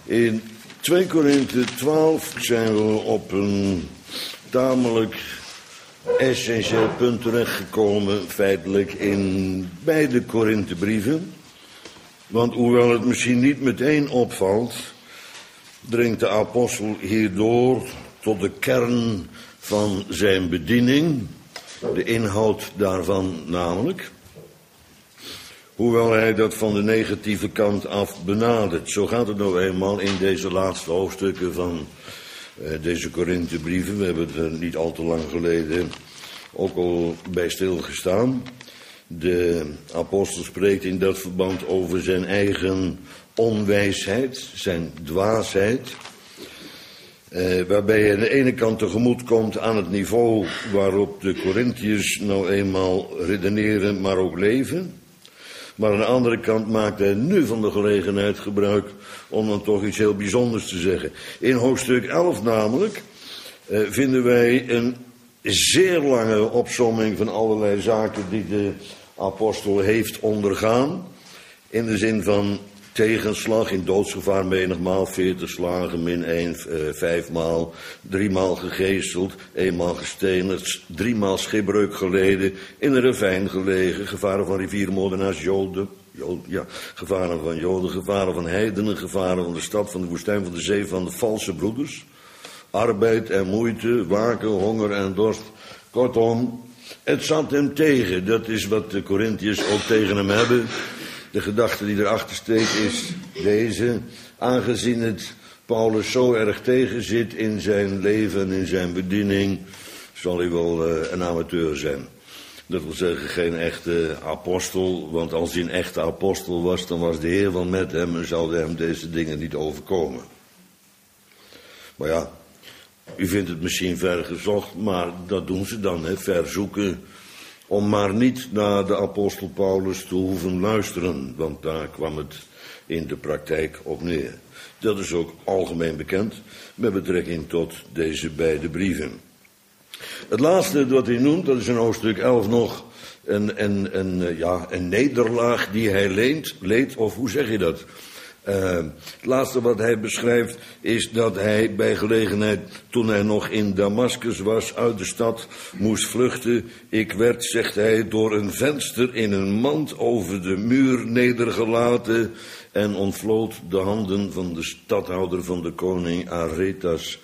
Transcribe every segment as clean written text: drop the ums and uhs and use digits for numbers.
In 2 Korinthe 12 zijn we op een tamelijk essentieel punt terechtgekomen, feitelijk in beide Korinthebrieven. Want hoewel het misschien niet meteen opvalt, dringt de apostel hierdoor tot de kern van zijn bediening, de inhoud daarvan namelijk. Hoewel hij dat van de negatieve kant af benadert. Zo gaat het nou eenmaal in deze laatste hoofdstukken van deze Korinthebrieven. We hebben er niet al te lang geleden ook al bij stilgestaan. De apostel spreekt in dat verband over zijn eigen onwijsheid, zijn dwaasheid. Waarbij hij aan de ene kant tegemoet komt aan het niveau waarop de Korinthiërs nou eenmaal redeneren, maar ook leven. Maar aan de andere kant maakt hij nu van de gelegenheid gebruik om dan toch iets heel bijzonders te zeggen. In hoofdstuk 11 namelijk vinden wij een zeer lange opsomming van allerlei zaken die de apostel heeft ondergaan. In de zin van tegenslag, in doodsgevaar menigmaal, 40 slagen, min 1, 5 maal, 3 maal gegezeld, 1 maal gestenigd, 3 maal schipbreuk geleden, in een ravijn gelegen, gevaren van riviermoordenaars, gevaren van Joden, gevaren van heidenen, gevaren van de stad, van de woestijn, van de zee, van de valse broeders, arbeid en moeite, waken, honger en dorst. Kortom, het zat hem tegen. Dat is wat de Korinthiërs ook tegen hem hebben. De gedachte die erachter steekt is deze: aangezien het Paulus zo erg tegenzit in zijn leven en in zijn bediening, zal hij wel een amateur zijn. Dat wil zeggen geen echte apostel, want als hij een echte apostel was, dan was de Heer wel met hem en zouden hem deze dingen niet overkomen. Maar ja, u vindt het misschien ver gezocht, maar dat doen ze dan, verzoeken, om maar niet naar de apostel Paulus te hoeven luisteren, want daar kwam het in de praktijk op neer. Dat is ook algemeen bekend met betrekking tot deze beide brieven. Het laatste wat hij noemt, dat is in hoofdstuk 11 nog een nederlaag die hij leed, of hoe zeg je dat? Het laatste wat hij beschrijft is dat hij bij gelegenheid, toen hij nog in Damascus was, uit de stad moest vluchten. Ik werd, zegt hij, door een venster in een mand over de muur nedergelaten en ontvlood de handen van de stadhouder van de koning Aretas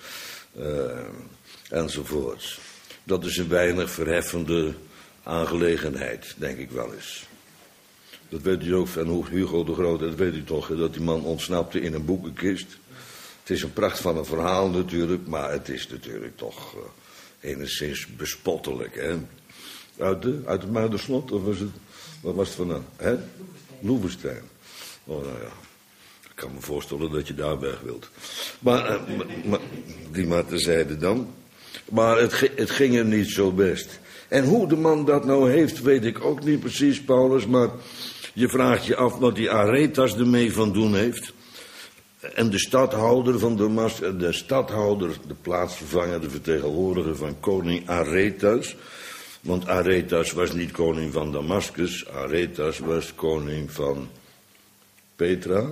enzovoorts. Dat is een weinig verheffende aangelegenheid, denk ik wel eens. Dat weet u ook van Hugo de Groot, dat weet u toch, dat die man ontsnapte in een boekenkist. Het is een pracht van een verhaal natuurlijk, maar het is natuurlijk toch enigszins bespottelijk, hè. Uit het Muiderslot, of was het, wat was het vandaan? Hè? Loevestein. Oh, nou ja, ik kan me voorstellen dat je daar weg wilt. Maar die maar terzijde dan. Maar het ging hem niet zo best. En hoe de man dat nou heeft, weet ik ook niet precies, Paulus, maar je vraagt je af wat die Aretas ermee van doen heeft. En de stadhouder van Damascus, de plaatsvervanger, de vertegenwoordiger van koning Aretas. Want Aretas was niet koning van Damascus, Aretas was koning van Petra.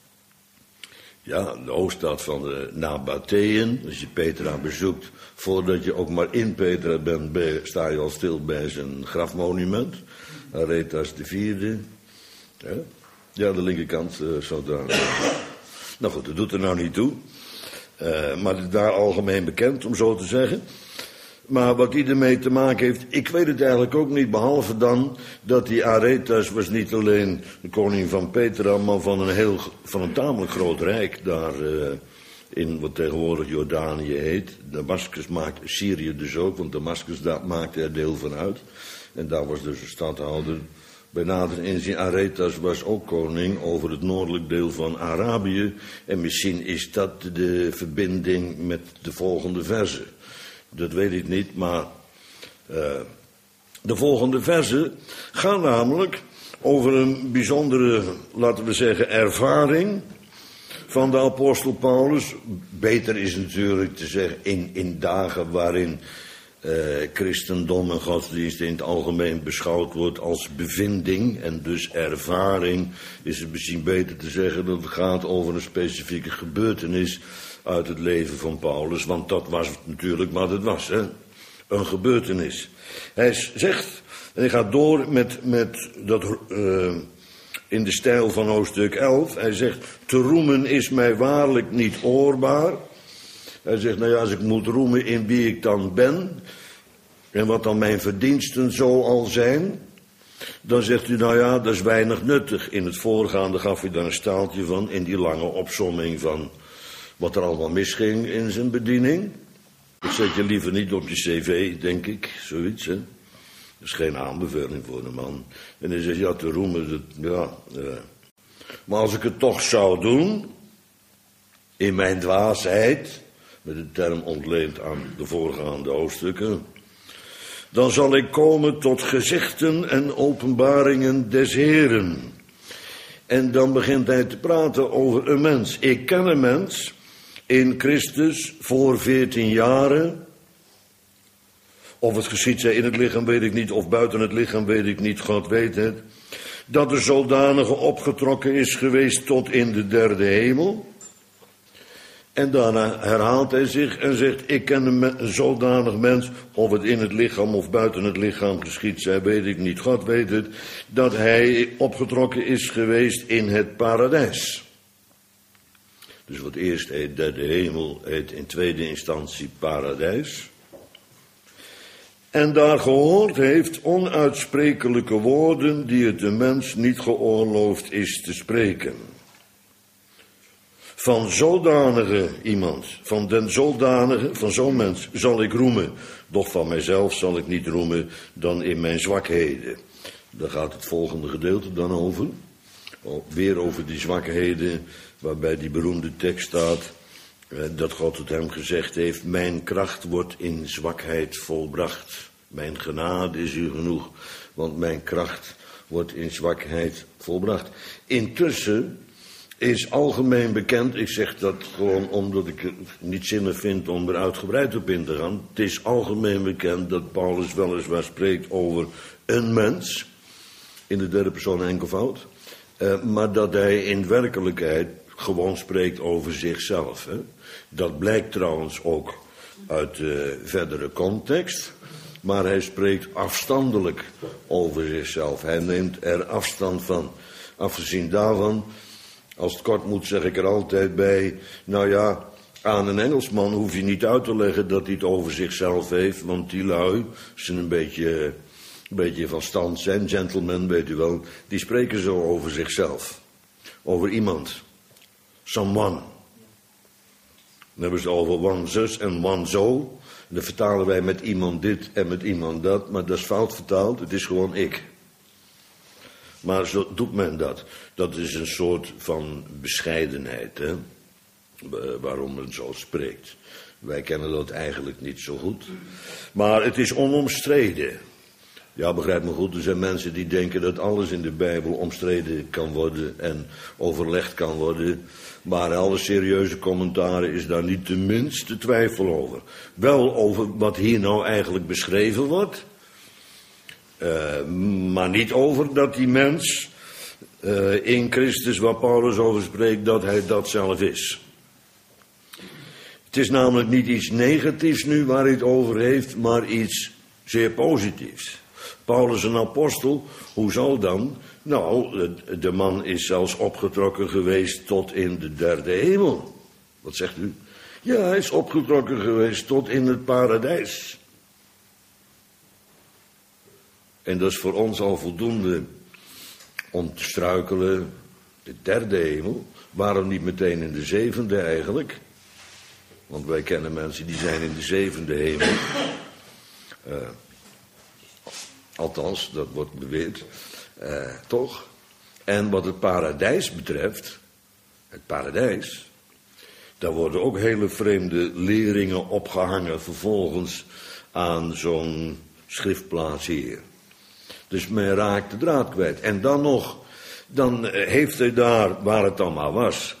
Ja, de hoofdstad van de Nabateeën. Als je Petra bezoekt, voordat je ook maar in Petra bent, sta je al stil bij zijn grafmonument. Aretas IV. Ja, de linkerkant, zo daar. Nou goed, dat doet er nou niet toe. Maar het is daar algemeen bekend, om zo te zeggen. Maar wat die ermee te maken heeft, ik weet het eigenlijk ook niet, behalve dan dat die Aretas was niet alleen de koning van Petra, maar van een tamelijk groot rijk daar in wat tegenwoordig Jordanië heet. Damascus maakt Syrië dus ook, want Damascus daar maakte er deel van uit. En daar was dus een stadhouder. Bij nader inzien, Aretas was ook koning over het noordelijk deel van Arabië. En misschien is dat de verbinding met de volgende verse. Dat weet ik niet, maar de volgende versen gaan namelijk over een bijzondere, laten we zeggen, ervaring van de apostel Paulus. Beter is natuurlijk te zeggen in dagen waarin christendom en godsdienst in het algemeen beschouwd wordt als bevinding en dus ervaring, is het misschien beter te zeggen dat het gaat over een specifieke gebeurtenis uit het leven van Paulus, want dat was natuurlijk wat het was, hè? Een gebeurtenis. Hij zegt, en hij gaat door met dat in de stijl van hoofdstuk 11, hij zegt, te roemen is mij waarlijk niet oorbaar. Hij zegt, nou ja, als ik moet roemen in wie ik dan ben, en wat dan mijn verdiensten zo al zijn, dan zegt u, nou ja, dat is weinig nuttig. In het voorgaande gaf u daar een staaltje van, in die lange opsomming van wat er allemaal misging in zijn bediening. Dat zet je liever niet op je cv, denk ik, zoiets, hè. Dat is geen aanbeveling voor een man. En hij zegt, ja, te roemen, maar als ik het toch zou doen, in mijn dwaasheid, met de term ontleend aan de voorgaande hoofdstukken, dan zal ik komen tot gezichten en openbaringen des Heren. En dan begint hij te praten over een mens. Ik ken een mens in Christus voor 14 jaren. Of het geschied zij in het lichaam, weet ik niet, of buiten het lichaam, weet ik niet, God weet het. Dat de zodanige opgetrokken is geweest tot in de derde hemel. En daarna herhaalt hij zich en zegt, ik ken een zodanig mens, of het in het lichaam of buiten het lichaam geschied zij, weet ik niet, God weet het, dat hij opgetrokken is geweest in het paradijs. Dus wat eerst heet derde hemel, heet in tweede instantie paradijs. En daar gehoord heeft onuitsprekelijke woorden die het de mens niet geoorloofd is te spreken. Van zodanige iemand, van den zodanige, van zo'n mens zal ik roemen. Doch van mijzelf zal ik niet roemen dan in mijn zwakheden. Daar gaat het volgende gedeelte dan over. Weer over die zwakheden, waarbij die beroemde tekst staat, dat God het hem gezegd heeft, mijn kracht wordt in zwakheid volbracht. Mijn genade is u genoeg, want mijn kracht wordt in zwakheid volbracht. Intussen is algemeen bekend, ik zeg dat gewoon omdat ik het niet zinnig vind om er uitgebreid op in te gaan. Het is algemeen bekend dat Paulus weliswaar spreekt over een mens, in de derde persoon enkelvoud, maar dat hij in werkelijkheid gewoon spreekt over zichzelf. Hè. Dat blijkt trouwens ook uit de verdere context, maar hij spreekt afstandelijk over zichzelf. Hij neemt er afstand van. Afgezien daarvan, als het kort moet, zeg ik er altijd bij, nou ja, aan een Engelsman hoef je niet uit te leggen dat hij het over zichzelf heeft, want die lui, ze een beetje van stand zijn, gentlemen, weet u wel, die spreken zo over zichzelf. Over iemand. Someone. Dan hebben ze het over one zus en one zo. Dan vertalen wij met iemand dit en met iemand dat, maar dat is fout vertaald, het is gewoon ik. Maar zo doet men dat. Dat is een soort van bescheidenheid, hè? Waarom men zo spreekt. Wij kennen dat eigenlijk niet zo goed. Maar het is onomstreden. Ja, begrijp me goed, er zijn mensen die denken dat alles in de Bijbel omstreden kan worden en overlegd kan worden. Maar alle serieuze commentaren is daar niet de minste twijfel over. Wel over wat hier nou eigenlijk beschreven wordt. Maar niet over dat die mens in Christus, waar Paulus over spreekt, dat hij dat zelf is. Het is namelijk niet iets negatiefs nu waar hij het over heeft, maar iets zeer positiefs. Paulus een apostel, hoe zal dan? Nou, de man is zelfs opgetrokken geweest tot in de derde hemel. Wat zegt u? Ja, hij is opgetrokken geweest tot in het paradijs. En dat is voor ons al voldoende om te struikelen. De derde hemel. Waarom niet meteen in de zevende eigenlijk? Want wij kennen mensen die zijn in de zevende hemel. Althans, dat wordt beweerd. Toch? En wat het paradijs betreft, het paradijs, daar worden ook hele vreemde leringen opgehangen vervolgens aan zo'n schriftplaats hier. Dus men raakt de draad kwijt. En dan nog, dan heeft hij daar, waar het dan maar was,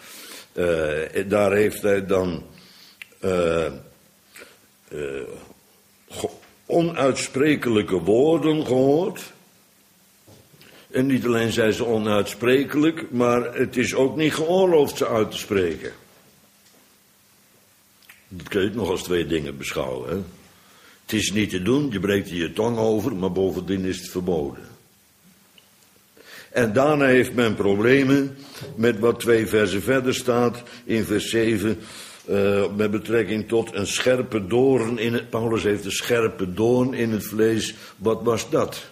daar heeft hij dan onuitsprekelijke woorden gehoord. En niet alleen zijn ze onuitsprekelijk, maar het is ook niet geoorloofd ze uit te spreken. Dat kun je nog als twee dingen beschouwen. Hè? Het is niet te doen, je breekt er je tong over, maar bovendien is het verboden. En daarna heeft men problemen met wat 2 versen verder staat in vers 7... met betrekking tot een scherpe doorn in het... Paulus heeft een scherpe doorn in het vlees. Wat was dat?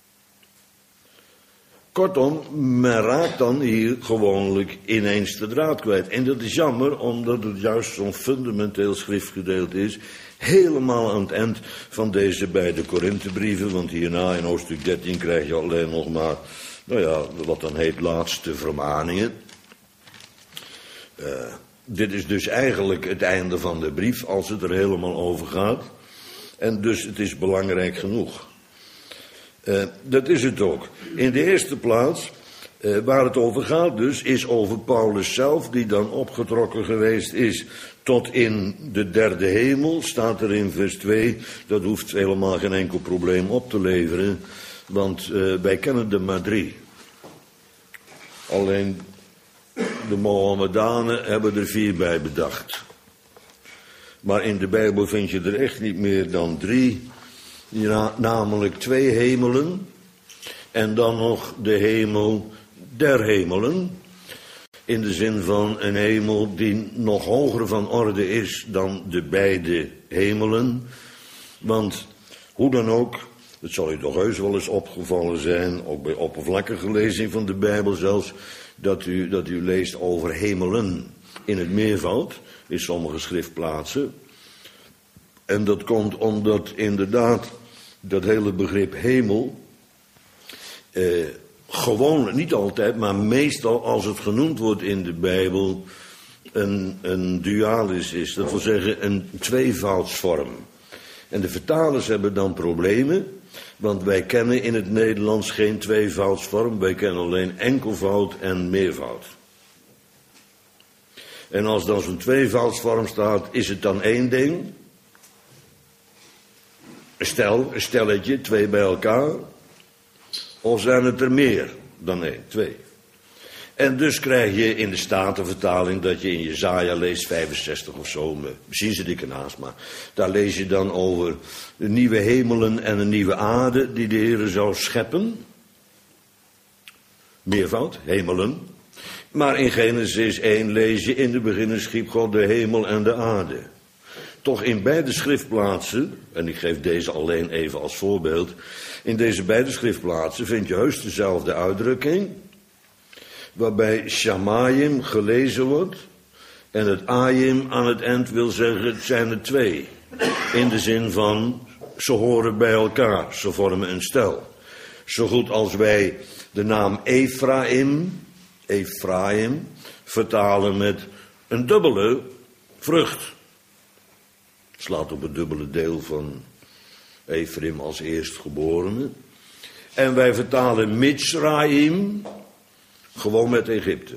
Kortom, men raakt dan hier gewoonlijk ineens de draad kwijt. En dat is jammer, omdat het juist zo'n fundamenteel schriftgedeelte is. Helemaal aan het eind van deze beide Korinthebrieven. Want hierna in hoofdstuk 13 krijg je alleen nog maar... wat dan heet laatste vermaningen. Dit is dus eigenlijk het einde van de brief, als het er helemaal over gaat. En dus het is belangrijk genoeg. Dat is het ook. In de eerste plaats, waar het over gaat dus, is over Paulus zelf, die dan opgetrokken geweest is tot in de derde hemel. Staat er in vers 2, dat hoeft helemaal geen enkel probleem op te leveren. Want wij kennen er maar 3. Alleen de Mohammedanen hebben er 4 bij bedacht. Maar in de Bijbel vind je er echt niet meer dan 3. Namelijk 2 hemelen. En dan nog de hemel der hemelen. In de zin van een hemel die nog hoger van orde is dan de beide hemelen. Want hoe dan ook, het zal u toch heus wel eens opgevallen zijn, ook bij oppervlakkige lezing van de Bijbel zelfs, dat u leest over hemelen in het meervoud, in sommige schriftplaatsen. En dat komt omdat inderdaad dat hele begrip hemel, gewoon, niet altijd, maar meestal als het genoemd wordt in de Bijbel, een dualis is. Dat wil zeggen een tweevoudsvorm. En de vertalers hebben dan problemen, want wij kennen in het Nederlands geen tweevoudsvorm, wij kennen alleen enkelvoud en meervoud. En als dan zo'n tweevoudsvorm staat, is het dan 1 ding? Een stelletje, 2 bij elkaar? Of zijn het er meer dan 1, 2? En dus krijg je in de Statenvertaling dat je in Jesaja leest 65 of zo. Misschien zit ik ernaast, maar daar lees je dan over de nieuwe hemelen en een nieuwe aarde die de Heer zou scheppen. Meervoud, hemelen. Maar in Genesis 1 lees je, in de beginnen schiep God de hemel en de aarde. Toch in beide schriftplaatsen, en ik geef deze alleen even als voorbeeld, in deze beide schriftplaatsen vind je heus dezelfde uitdrukking, waarbij shamayim gelezen wordt en het ayim aan het eind wil zeggen, het zijn er 2. In de zin van, ze horen bij elkaar, ze vormen een stel. Zo goed als wij de naam Ephraim vertalen met een dubbele vrucht. Slaat op het dubbele deel van Ephraim als eerstgeborene. En wij vertalen Mitzraim gewoon met Egypte.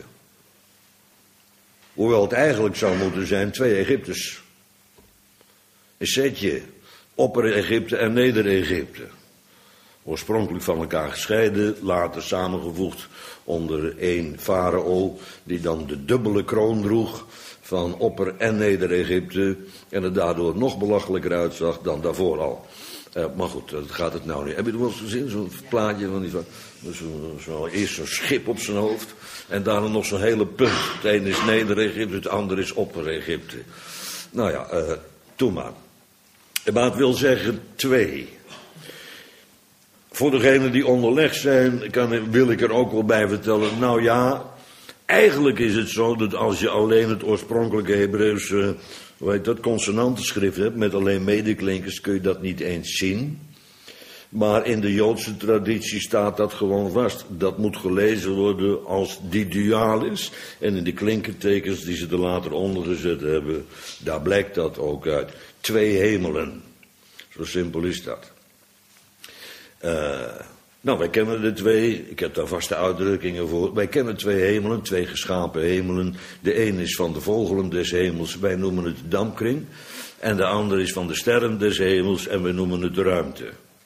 Hoewel het eigenlijk zou moeten zijn 2 Egyptes. Een setje, Opper-Egypte en Neder-Egypte. Oorspronkelijk van elkaar gescheiden, later samengevoegd onder 1 farao, die dan de dubbele kroon droeg van Opper- en Neder-Egypte, en het daardoor nog belachelijker uitzag dan daarvoor al. Maar goed, dat gaat het nou niet. Heb je er wel eens gezien, zo'n plaatje van eerst zo'n schip op zijn hoofd en daarna nog zo'n hele punt. Het ene is Neder-Egypte, het andere is Opper-Egypte. Nou ja, doe maar. Maar het wil zeggen 2. Voor degenen die onderleg zijn, wil ik er ook wel bij vertellen. Nou ja, eigenlijk is het zo dat als je alleen het oorspronkelijke Hebreeuwse, consonantenschrift hebt, met alleen medeklinkers, kun je dat niet eens zien. Maar in de Joodse traditie staat dat gewoon vast. Dat moet gelezen worden als die dualis. En in de klinkertekens die ze er later onder gezet hebben, daar blijkt dat ook uit. 2 hemelen. Zo simpel is dat. Nou, wij kennen de twee, ik heb daar vaste uitdrukkingen voor. Wij kennen twee hemelen, twee geschapen hemelen. De een is van de vogelen des hemels, wij noemen het de dampkring. En de ander is van de sterren des hemels en wij noemen het de ruimte.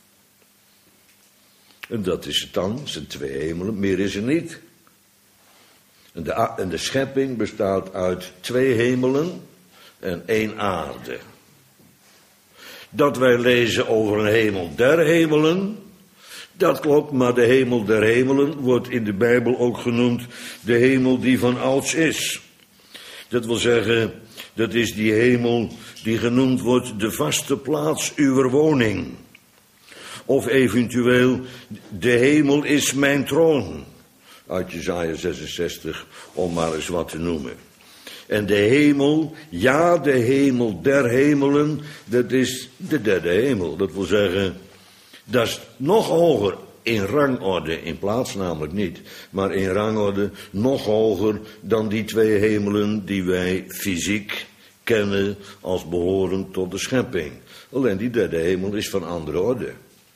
En dat is het dan, het zijn twee hemelen, meer is er niet. En de schepping bestaat uit twee hemelen en één aarde. Dat wij lezen over een hemel der hemelen, dat klopt, maar de hemel der hemelen wordt in de Bijbel ook genoemd de hemel die van ouds is. Dat wil zeggen, dat is die hemel die genoemd wordt de vaste plaats uwer woning. Of eventueel, de hemel is mijn troon. Uit Jesaja 66, om maar eens wat te noemen. En de hemel, ja, de hemel der hemelen, dat is de derde hemel. Dat wil zeggen, dat is nog hoger in rangorde, in plaats namelijk niet, maar in rangorde nog hoger dan die twee hemelen die wij fysiek kennen als behorend tot de schepping. Alleen die derde hemel is van andere orde.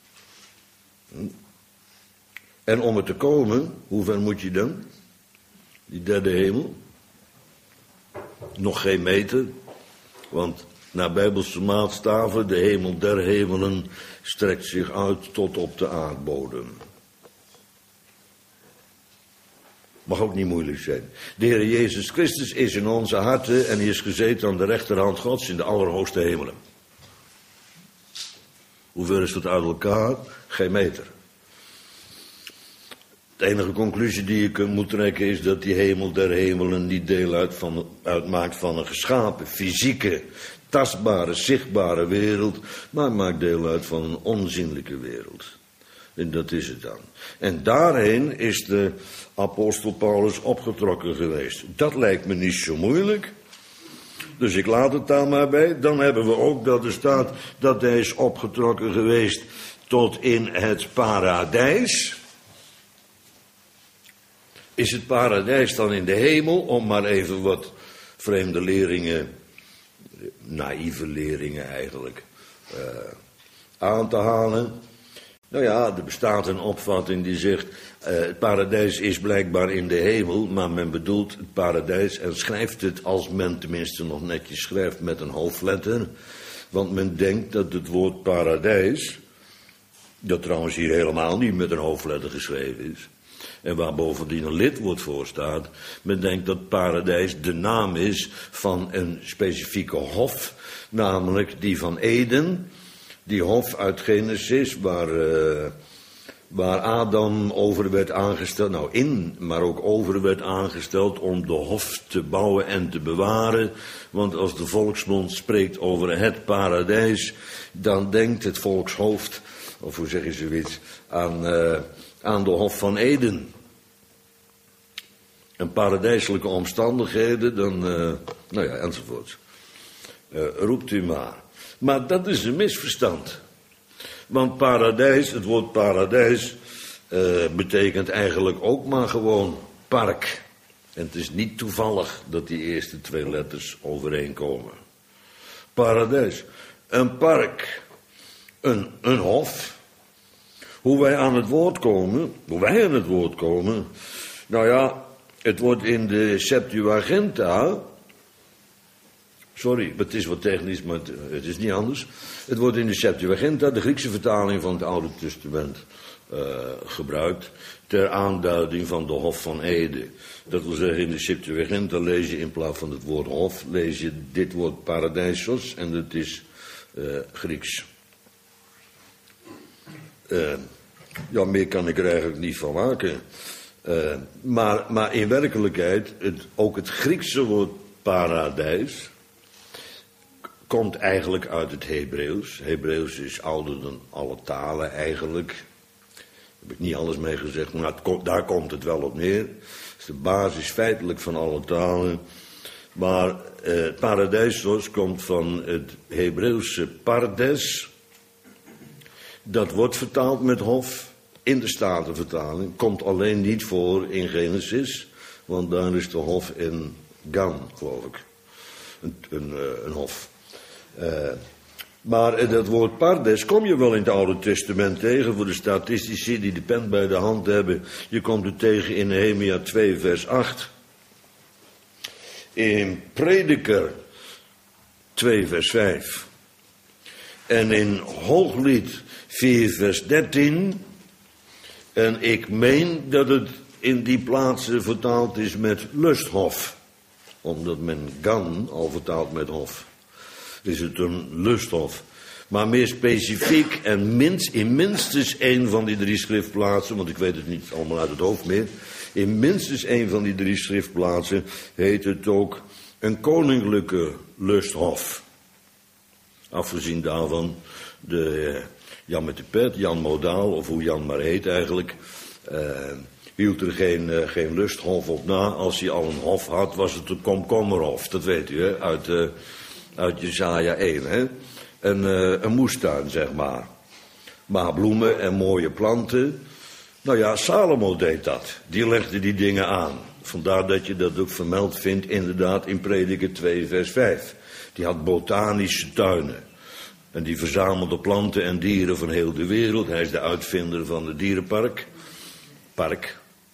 En om er te komen, hoe ver moet je dan? Die derde hemel? Nog geen meter, want naar Bijbelse maatstaven, de hemel der hemelen strekt zich uit tot op de aardbodem. Mag ook niet moeilijk zijn. De Heer Jezus Christus is in onze harten en hij is gezeten aan de rechterhand Gods in de allerhoogste hemelen. Hoe ver is dat uit elkaar? Geen meter. De enige conclusie die je moet trekken is dat die hemel der hemelen niet deel uitmaakt van een geschapen, fysieke, tastbare, zichtbare wereld, maar maakt deel uit van een onzienlijke wereld. En dat is het dan. En daarheen is de apostel Paulus opgetrokken geweest. Dat lijkt me niet zo moeilijk. Dus ik laat het daar maar bij. Dan hebben we ook dat er staat dat hij is opgetrokken geweest tot in het paradijs. Is het paradijs dan in de hemel, om maar even wat vreemde leringen, naïeve leringen eigenlijk, aan te halen? Nou ja, er bestaat een opvatting die zegt, het paradijs is blijkbaar in de hemel, maar men bedoelt het paradijs en schrijft het, als men tenminste nog netjes schrijft, met een hoofdletter. Want men denkt dat het woord paradijs, dat trouwens hier helemaal niet met een hoofdletter geschreven is, en waar bovendien een lidwoord voor staat, men denkt dat paradijs de naam is van een specifieke hof, namelijk die van Eden, die hof uit Genesis, waar Adam over werd aangesteld, maar ook over werd aangesteld om de hof te bouwen en te bewaren. Want als de volksmond spreekt over het paradijs, dan denkt het volkshoofd, of hoe zeg je zoiets, aan de hof van Eden. En paradijselijke omstandigheden, dan, enzovoort. Roept u maar. Maar dat is een misverstand. Want paradijs, het woord paradijs, betekent eigenlijk ook maar gewoon park. En het is niet toevallig dat die eerste twee letters overeenkomen. Paradijs, een park, een hof. Hoe wij aan het woord komen, nou ja, het wordt in de Septuaginta, sorry, het is wat technisch, maar het is niet anders. Het wordt in de Septuaginta, de Griekse vertaling van het Oude Testament, gebruikt ter aanduiding van de hof van Eden. Dat wil zeggen, in de Septuaginta lees je in plaats van het woord hof, lees je dit woord paradijsos en dat is Grieks. Ja, meer kan ik er eigenlijk niet van maken. Maar in werkelijkheid, ook het Griekse woord paradijs komt eigenlijk uit het Hebreeuws. Hebreeuws is ouder dan alle talen eigenlijk. Daar heb ik niet alles mee gezegd, maar daar komt het wel op neer. Het is de basis feitelijk van alle talen. Maar paradijsos komt van het Hebreeuwse pardes. Dat wordt vertaald met hof. In de Statenvertaling komt alleen niet voor in Genesis, want daar is de hof in Gan, geloof ik. Een hof. Maar dat woord pardes kom je wel in het Oude Testament tegen, voor de statistici die de pen bij de hand hebben. Je komt het tegen in Nehemia 2 vers 8. In Prediker 2 vers 5. En in Hooglied 4 vers 13. En ik meen dat het in die plaatsen vertaald is met lusthof. Omdat men gan al vertaalt met hof. Is het een lusthof. Maar meer specifiek en in minstens één van die 3 schriftplaatsen, want ik weet het niet allemaal uit het hoofd meer. In minstens één van die 3 schriftplaatsen heet het ook een koninklijke lusthof. Afgezien daarvan de Jan met de pet, Jan Modaal, of hoe Jan maar heet eigenlijk, hield er geen lusthof op na. Als hij al een hof had, was het een komkommerhof. Dat weet u, hè? Uit Jesaja 1, hè? Een moestuin, zeg maar. Maar bloemen en mooie planten. Nou ja, Salomo deed dat. Die legde die dingen aan. Vandaar dat je dat ook vermeld vindt, inderdaad, in Prediker 2, vers 5. Die had botanische tuinen. En die verzamelde planten en dieren van heel de wereld. Hij is de uitvinder van het dierenpark. Park.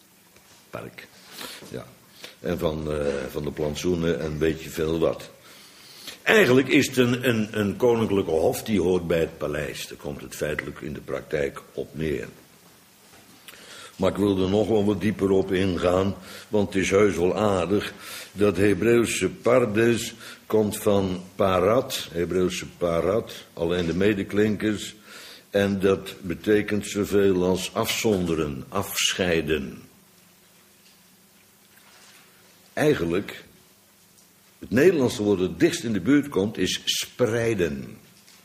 Ja. En van de plantsoenen en weet je veel wat. Eigenlijk is het een koninklijke hof die hoort bij het paleis. Daar komt het feitelijk in de praktijk op neer. Maar ik wil er nog wel wat dieper op ingaan, want het is heus wel aardig. Dat Hebreeuwse pardes komt van parat, Hebreeuwse parat, alleen de medeklinkers. En dat betekent zoveel als afzonderen, afscheiden. Eigenlijk, het Nederlandse woord dat het dichtst in de buurt komt, is spreiden.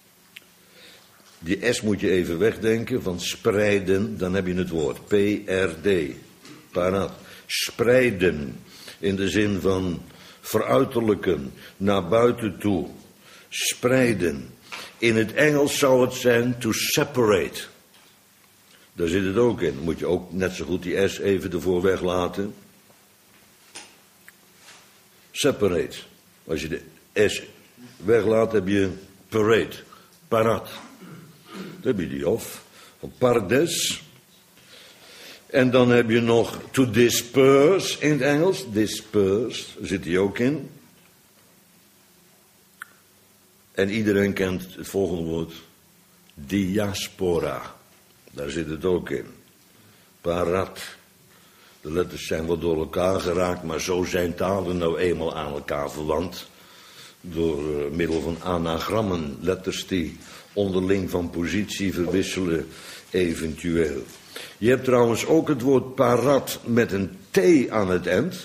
Die S moet je even wegdenken, van spreiden, dan heb je het woord. P-R-D, parat. Spreiden, in de zin van veruiterlijken, naar buiten toe. Spreiden. In het Engels zou het zijn to separate. Daar zit het ook in. Moet je ook net zo goed die S even ervoor weglaten. Separate. Als je de S weglaat, heb je parade, parat. Dan heb je die of, van pardes. En dan heb je nog to disperse in het Engels. Disperse, daar zit die ook in. En iedereen kent het volgende woord. Diaspora. Daar zit het ook in. Parat. De letters zijn wel door elkaar geraakt, maar zo zijn talen nou eenmaal aan elkaar verwant. Door middel van anagrammen, letters die onderling van positie verwisselen, eventueel. Je hebt trouwens ook het woord parat met een T aan het eind.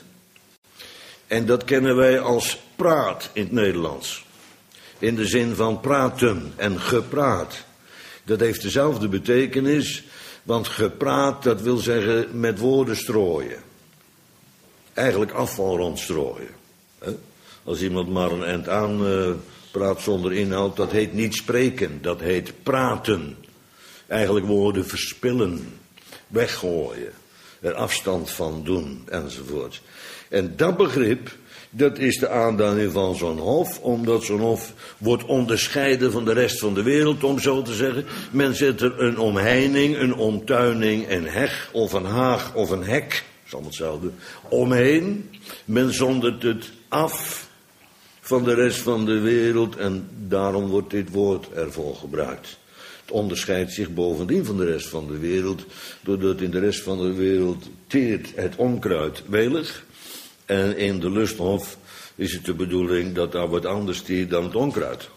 En dat kennen wij als praat in het Nederlands. In de zin van praten en gepraat. Dat heeft dezelfde betekenis, want gepraat, dat wil zeggen met woorden strooien. Eigenlijk afval rondstrooien. Als iemand maar een eind aan praat zonder inhoud, dat heet niet spreken, dat heet praten. Eigenlijk woorden verspillen, weggooien, er afstand van doen, enzovoort. En dat begrip, dat is de aanduiding van zo'n hof, omdat zo'n hof wordt onderscheiden van de rest van de wereld, om zo te zeggen. Men zet er een omheining, een omtuining, een heg of een haag of een hek, dat is allemaal hetzelfde, omheen. Men zondert het af van de rest van de wereld en daarom wordt dit woord ervoor gebruikt. Het onderscheidt zich bovendien van de rest van de wereld, doordat in de rest van de wereld teert het onkruid welig. En in de lusthof is het de bedoeling dat daar wat anders teert dan het onkruid.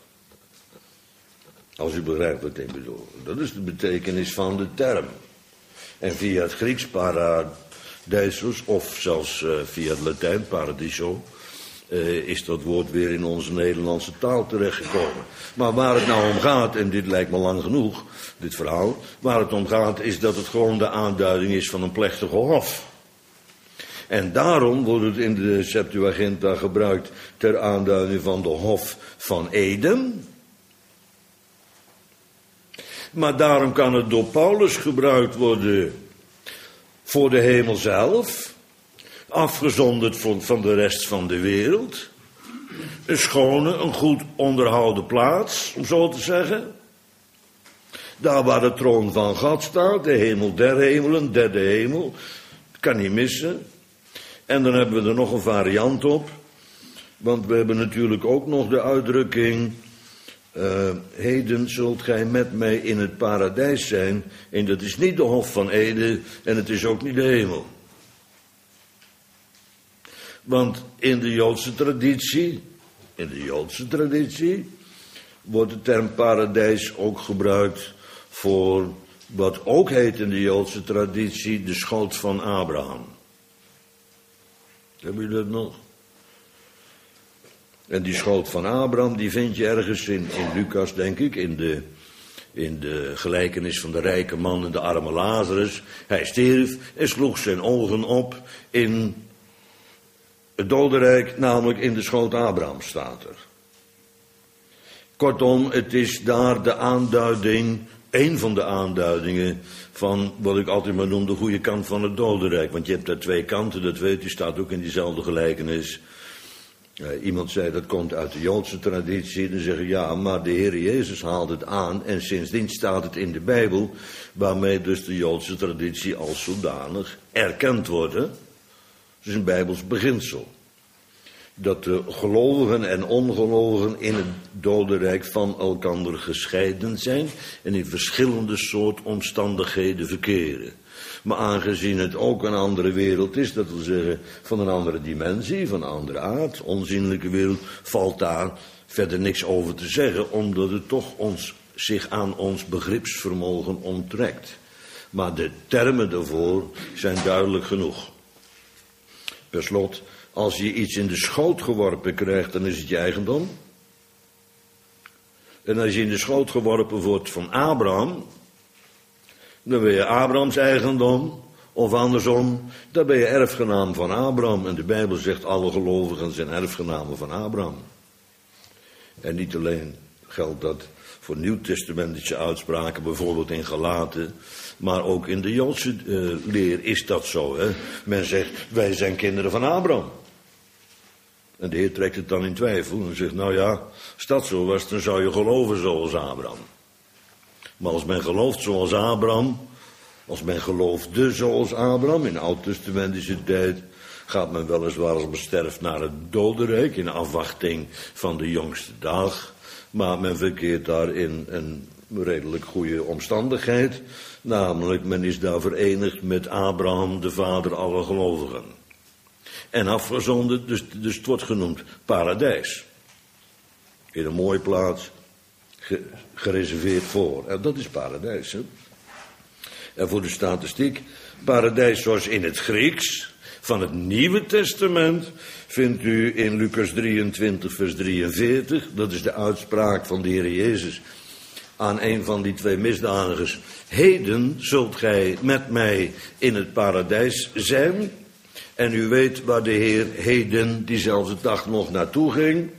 Als u begrijpt wat ik bedoel. Dat is de betekenis van de term. En via het Grieks paradeisos, of zelfs via het Latijn paradiso, is dat woord weer in onze Nederlandse taal terechtgekomen. Maar waar het nou om gaat, en dit lijkt me lang genoeg, dit verhaal, waar het om gaat is dat het gewoon de aanduiding is van een plechtige hof. En daarom wordt het in de Septuaginta gebruikt ter aanduiding van de hof van Eden. Maar daarom kan het door Paulus gebruikt worden voor de hemel zelf, afgezonderd van de rest van de wereld. Een schone, een goed onderhouden plaats, om zo te zeggen. Daar waar de troon van God staat, de hemel der hemelen, derde hemel. Kan niet missen. En dan hebben we er nog een variant op. Want we hebben natuurlijk ook nog de uitdrukking... heden zult gij met mij in het paradijs zijn. En dat is niet de hof van Eden en het is ook niet de hemel. Want in de Joodse traditie wordt de term paradijs ook gebruikt voor wat ook heet in de Joodse traditie de schoot van Abraham. Hebben jullie dat nog? En die schoot van Abraham, die vind je ergens in Lucas, denk ik, in de gelijkenis van de rijke man en de arme Lazarus. Hij stierf en sloeg zijn ogen op in het dodenrijk, namelijk in de schoot Abraham staat er. Kortom, het is daar de aanduiding, één van de aanduidingen van wat ik altijd maar noem de goede kant van het dodenrijk. Want je hebt daar twee kanten, dat weet u, staat ook in diezelfde gelijkenis. Iemand zei dat komt uit de Joodse traditie. Dan zeggen ja, maar de Heer Jezus haalt het aan. En sindsdien staat het in de Bijbel. Waarmee dus de Joodse traditie als zodanig erkend wordt. Hè? Het is een Bijbels beginsel. Dat de gelovigen en ongelovigen in het dodenrijk van elkander gescheiden zijn. En in verschillende soort omstandigheden verkeren. Maar aangezien het ook een andere wereld is, dat wil zeggen van een andere dimensie, van een andere aard, onzienlijke wereld, valt daar verder niks over te zeggen, omdat het toch zich aan ons begripsvermogen onttrekt. Maar de termen daarvoor zijn duidelijk genoeg. Per slot, als je iets in de schoot geworpen krijgt, dan is het je eigendom. En als je in de schoot geworpen wordt van Abraham, dan ben je Abrahams eigendom, of andersom, dan ben je erfgenaam van Abraham. En de Bijbel zegt alle gelovigen zijn erfgenamen van Abraham. En niet alleen geldt dat voor nieuwtestamentische uitspraken, bijvoorbeeld in Galaten, maar ook in de Joodse leer is dat zo. Hè? Men zegt, wij zijn kinderen van Abraham. En de Heer trekt het dan in twijfel en zegt, nou ja, als dat zo was, dan zou je geloven zoals Abraham. Maar als men gelooft zoals Abraham, als men geloofde zoals Abraham, in oud-testamentische tijd, gaat men weliswaar als men sterft naar het dodenrijk, in afwachting van de jongste dag. Maar men verkeert daar in een redelijk goede omstandigheid, namelijk men is daar verenigd met Abraham, de vader aller gelovigen. En afgezonderd, dus het wordt genoemd paradijs. In een mooie plaats, gereserveerd voor. En dat is paradijs. Hè? En voor de statistiek, paradijs zoals in het Grieks van het Nieuwe Testament vindt u in Lucas 23 vers 43. Dat is de uitspraak van de Heer Jezus aan een van die twee misdadigers. Heden zult gij met mij in het paradijs zijn. En u weet waar de Heer heden diezelfde dag nog naartoe ging.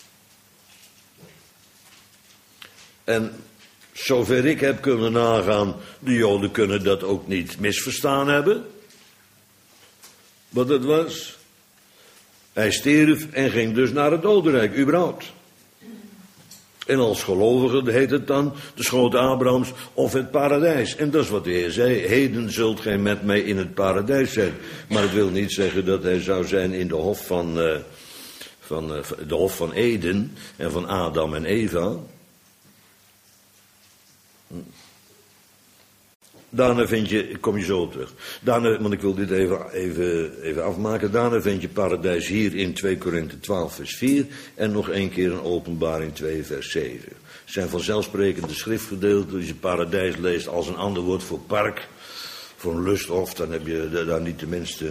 En zover ik heb kunnen nagaan, de Joden kunnen dat ook niet misverstaan hebben. Wat het was. Hij stierf en ging dus naar het dodenrijk, überhaupt. En als gelovige heet het dan de schoot Abrahams of het paradijs. En dat is wat de Heer zei, heden zult gij met mij in het paradijs zijn. Maar het wil niet zeggen dat hij zou zijn in de hof van Eden en van Adam en Eva. Daarna vind je, kom je zo terug. Daarna, want ik wil dit even afmaken. Daarna vind je paradijs hier in 2 Korinthe 12 vers 4. En nog één keer in Openbaring 2 vers 7. Het zijn vanzelfsprekende schriftgedeelten. Als je paradijs leest als een ander woord voor park, voor een lusthof, dan heb je daar niet de minste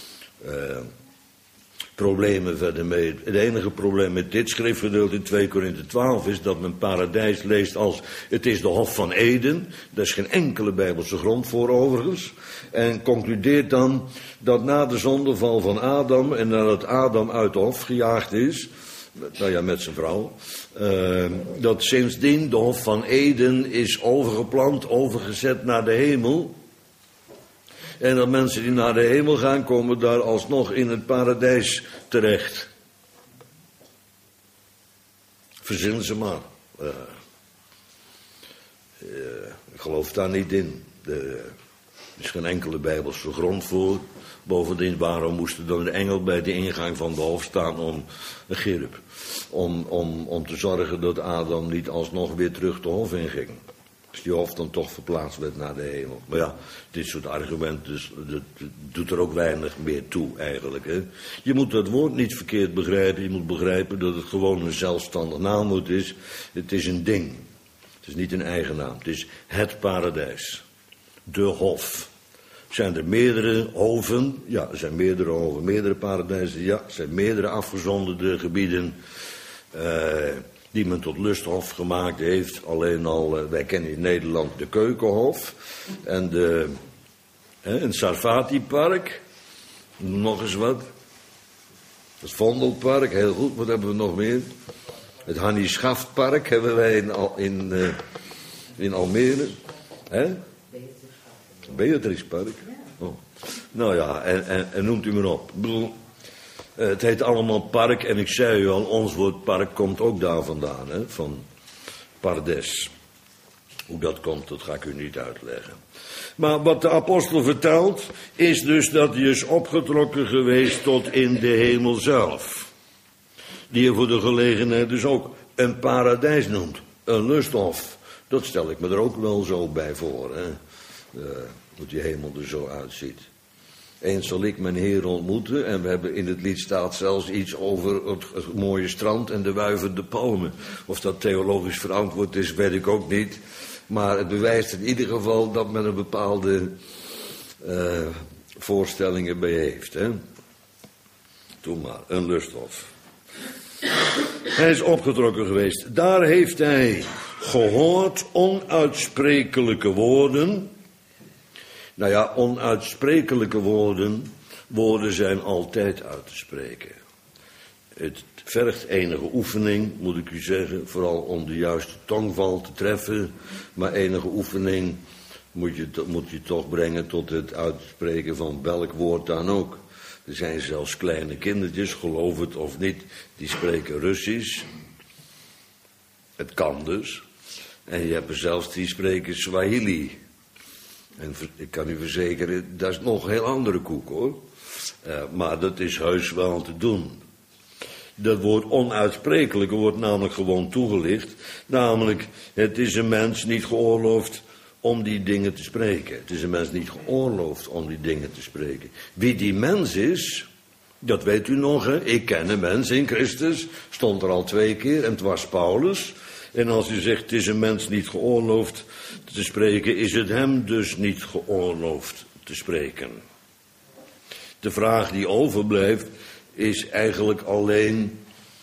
problemen verder mee. Het enige probleem met dit schriftgedeelte in 2 Korinthe 12 is dat men paradijs leest als het is de hof van Eden. Daar is geen enkele bijbelse grond voor overigens. En concludeert dan dat na de zondeval van Adam en nadat Adam uit de hof gejaagd is, nou ja, met zijn vrouw, dat sindsdien de hof van Eden is overgeplant, overgezet naar de hemel. En dat mensen die naar de hemel gaan, komen daar alsnog in het paradijs terecht. Verzin ze maar. Ik geloof daar niet in. Er is geen enkele bijbelse grond voor. Bovendien, waarom moest er dan de engel bij de ingang van de hof staan om een gerub? Om te zorgen dat Adam niet alsnog weer terug de hof inging. Als die hof dan toch verplaatst werd naar de hemel. Maar ja, dit soort argumenten, dus, dat doet er ook weinig meer toe eigenlijk. Hè? Je moet dat woord niet verkeerd begrijpen. Je moet begrijpen dat het gewoon een zelfstandig naamwoord is. Het is een ding. Het is niet een eigen naam. Het is het paradijs. De hof. Zijn er meerdere hoven? Ja, er zijn meerdere hoven, meerdere paradijzen. Ja, er zijn meerdere afgezonderde gebieden die men tot lusthof gemaakt heeft. Alleen al, wij kennen in Nederland de Keukenhof en het Sarfati-park. Nog eens wat. Het Vondelpark, heel goed. Wat hebben we nog meer? Het Hannie Schaftpark hebben wij in Almere. Beatrixpark. Oh. Nou ja, en noemt u maar op. Ik bedoel, het heet allemaal park en ik zei u al, ons woord park komt ook daar vandaan, hè, van pardes. Hoe dat komt, dat ga ik u niet uitleggen. Maar wat de apostel vertelt, is dus dat hij is opgetrokken geweest tot in de hemel zelf. Die je voor de gelegenheid dus ook een paradijs noemt, een lusthof. Dat stel ik me er ook wel zo bij voor, hè. Hoe die hemel er zo uitziet. Eens zal ik mijn Heer ontmoeten. En we hebben in het lied staat zelfs iets over het mooie strand en de wuivende palmen. Of dat theologisch verantwoord is, weet ik ook niet. Maar het bewijst in ieder geval dat men er bepaalde voorstellingen bij heeft. Hè? Doe maar, een lusthof. Hij is opgetrokken geweest. Daar heeft hij gehoord onuitsprekelijke woorden. Nou ja, onuitsprekelijke woorden zijn altijd uit te spreken. Het vergt enige oefening, moet ik u zeggen, vooral om de juiste tongval te treffen. Maar enige oefening moet je toch brengen tot het uitspreken van welk woord dan ook. Er zijn zelfs kleine kindertjes, geloof het of niet, die spreken Russisch. Het kan dus. En je hebt er zelfs die spreken Swahili. En ik kan u verzekeren, dat is nog een heel andere koek hoor. Maar dat is heus wel te doen. Dat woord onuitsprekelijke wordt namelijk gewoon toegelicht. Namelijk, het is een mens niet geoorloofd om die dingen te spreken. Het is een mens niet geoorloofd om die dingen te spreken. Wie die mens is, dat weet u nog, hè? Ik ken een mens in Christus, stond er al 2 keer en het was Paulus. En als u zegt, het is een mens niet geoorloofd te spreken, is het hem dus niet geoorloofd te spreken. De vraag die overblijft is eigenlijk alleen,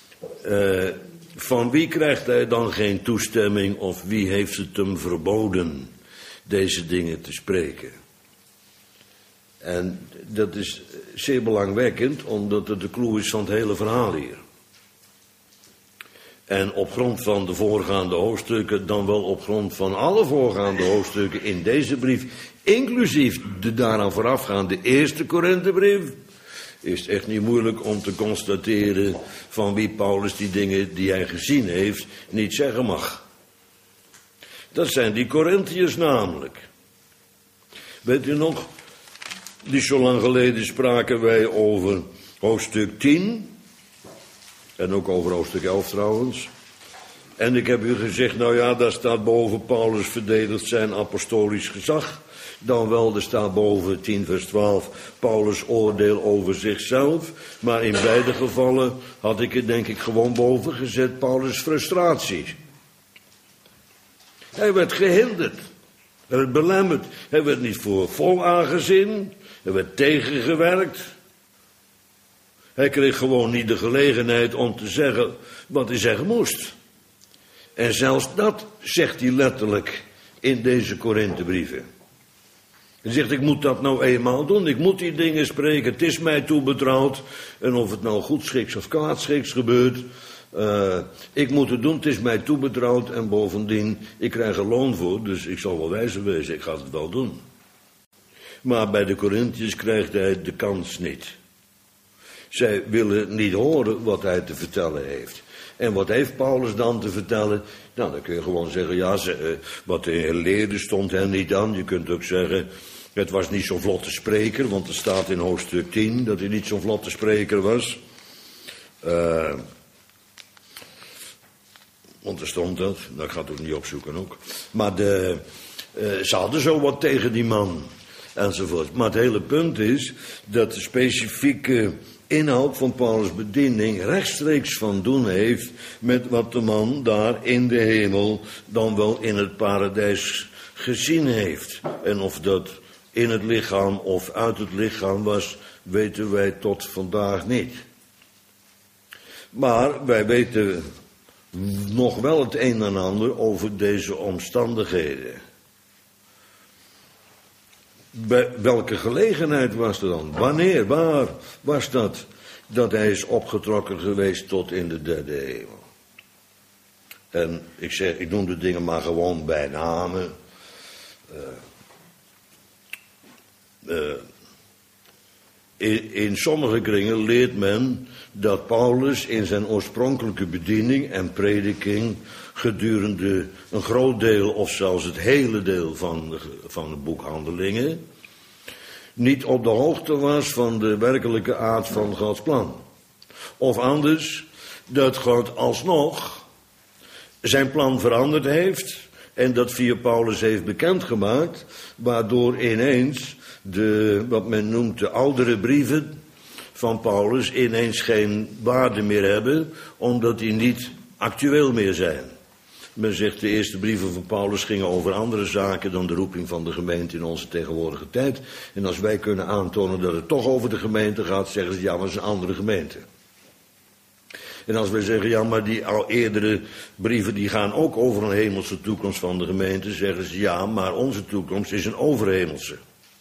van wie krijgt hij dan geen toestemming of wie heeft het hem verboden deze dingen te spreken? En dat is zeer belangwekkend, omdat het de clue is van het hele verhaal hier. En op grond van de voorgaande hoofdstukken, dan wel op grond van alle voorgaande hoofdstukken in deze brief, inclusief de daaraan voorafgaande eerste Korinthebrief, is het echt niet moeilijk om te constateren van wie Paulus die dingen die hij gezien heeft niet zeggen mag. Dat zijn die Korinthiërs namelijk. Weet u nog, niet zo lang geleden spraken wij over hoofdstuk 10... En ook over hoofdstuk 11 trouwens. En ik heb u gezegd, nou ja, daar staat boven Paulus verdedigt zijn apostolisch gezag. Dan wel, er staat boven 10 vers 12 Paulus oordeel over zichzelf. Maar in beide gevallen had ik er denk ik gewoon boven gezet Paulus frustratie. Hij werd gehinderd. Hij werd belemmerd. Hij werd niet voor vol aangezien. Hij werd tegengewerkt. Hij kreeg gewoon niet de gelegenheid om te zeggen wat hij zeggen moest. En zelfs dat zegt hij letterlijk in deze Korinthebrieven. Hij zegt, ik moet dat nou eenmaal doen. Ik moet die dingen spreken. Het is mij toebetrouwd. En of het nou goedschiks of kwaadschiks gebeurt. Ik moet het doen. Het is mij toebetrouwd. En bovendien, ik krijg er loon voor. Dus ik zal wel wijzer wezen. Ik ga het wel doen. Maar bij de Korinthiërs krijgt hij de kans niet. Zij willen niet horen wat hij te vertellen heeft. En wat heeft Paulus dan te vertellen? Nou, dan kun je gewoon zeggen, ja, wat hij leerde stond hen niet aan. Je kunt ook zeggen, het was niet zo'n vlotte spreker, want er staat in hoofdstuk 10 dat hij niet zo'n vlotte spreker was. Want er stond dat, nou, ik ga het ook niet opzoeken ook. Maar ze hadden zo wat tegen die man, enzovoort. Maar het hele punt is dat de specifieke inhoud van Paulus' bediening rechtstreeks van doen heeft met wat de man daar in de hemel dan wel in het paradijs gezien heeft. En of dat in het lichaam of uit het lichaam was, weten wij tot vandaag niet. Maar wij weten nog wel het een en ander over deze omstandigheden. Bij welke gelegenheid was er dan? Wanneer, waar was dat? Dat hij is opgetrokken geweest tot in de derde hemel. En ik noem de dingen maar gewoon bij namen. In sommige kringen leert men dat Paulus in zijn oorspronkelijke bediening en prediking gedurende een groot deel of zelfs het hele deel van het boek Handelingen niet op de hoogte was van de werkelijke aard van Gods plan. Of anders, dat God alsnog zijn plan veranderd heeft en dat via Paulus heeft bekendgemaakt, waardoor ineens wat men noemt de oudere brieven van Paulus ineens geen waarde meer hebben, omdat die niet actueel meer zijn. Men zegt de eerste brieven van Paulus gingen over andere zaken dan de roeping van de gemeente in onze tegenwoordige tijd. En als wij kunnen aantonen dat het toch over de gemeente gaat, zeggen ze ja, maar het is een andere gemeente. En als wij zeggen ja, maar die al eerdere brieven die gaan ook over een hemelse toekomst van de gemeente, zeggen ze ja, maar onze toekomst is een overhemelse.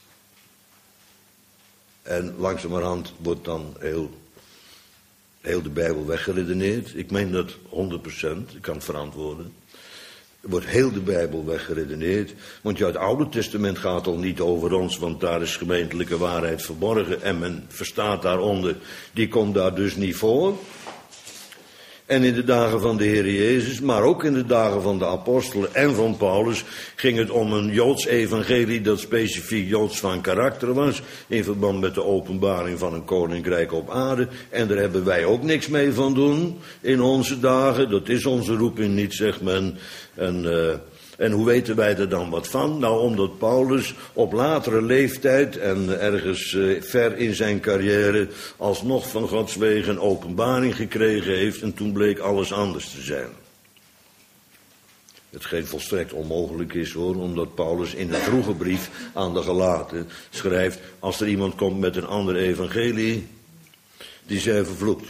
En langzamerhand wordt dan heel de Bijbel weggeredeneerd. Ik meen dat 100%, ik kan het verantwoorden. Er wordt heel de Bijbel weggeredeneerd. Want ja, het Oude Testament gaat al niet over ons, want daar is gemeentelijke waarheid verborgen. En men verstaat daaronder, die komt daar dus niet voor. En in de dagen van de Heer Jezus, maar ook in de dagen van de apostelen en van Paulus, ging het om een Joods evangelie dat specifiek Joods van karakter was, in verband met de openbaring van een koninkrijk op aarde. En daar hebben wij ook niks mee van doen in onze dagen. Dat is onze roeping niet, zegt men. En hoe weten wij er dan wat van? Nou, omdat Paulus op latere leeftijd en ergens ver in zijn carrière alsnog van Gods wegen een openbaring gekregen heeft en toen bleek alles anders te zijn. Hetgeen volstrekt onmogelijk is hoor, omdat Paulus in de vroege brief aan de Galaten schrijft, als er iemand komt met een ander evangelie, die zij vervloekt.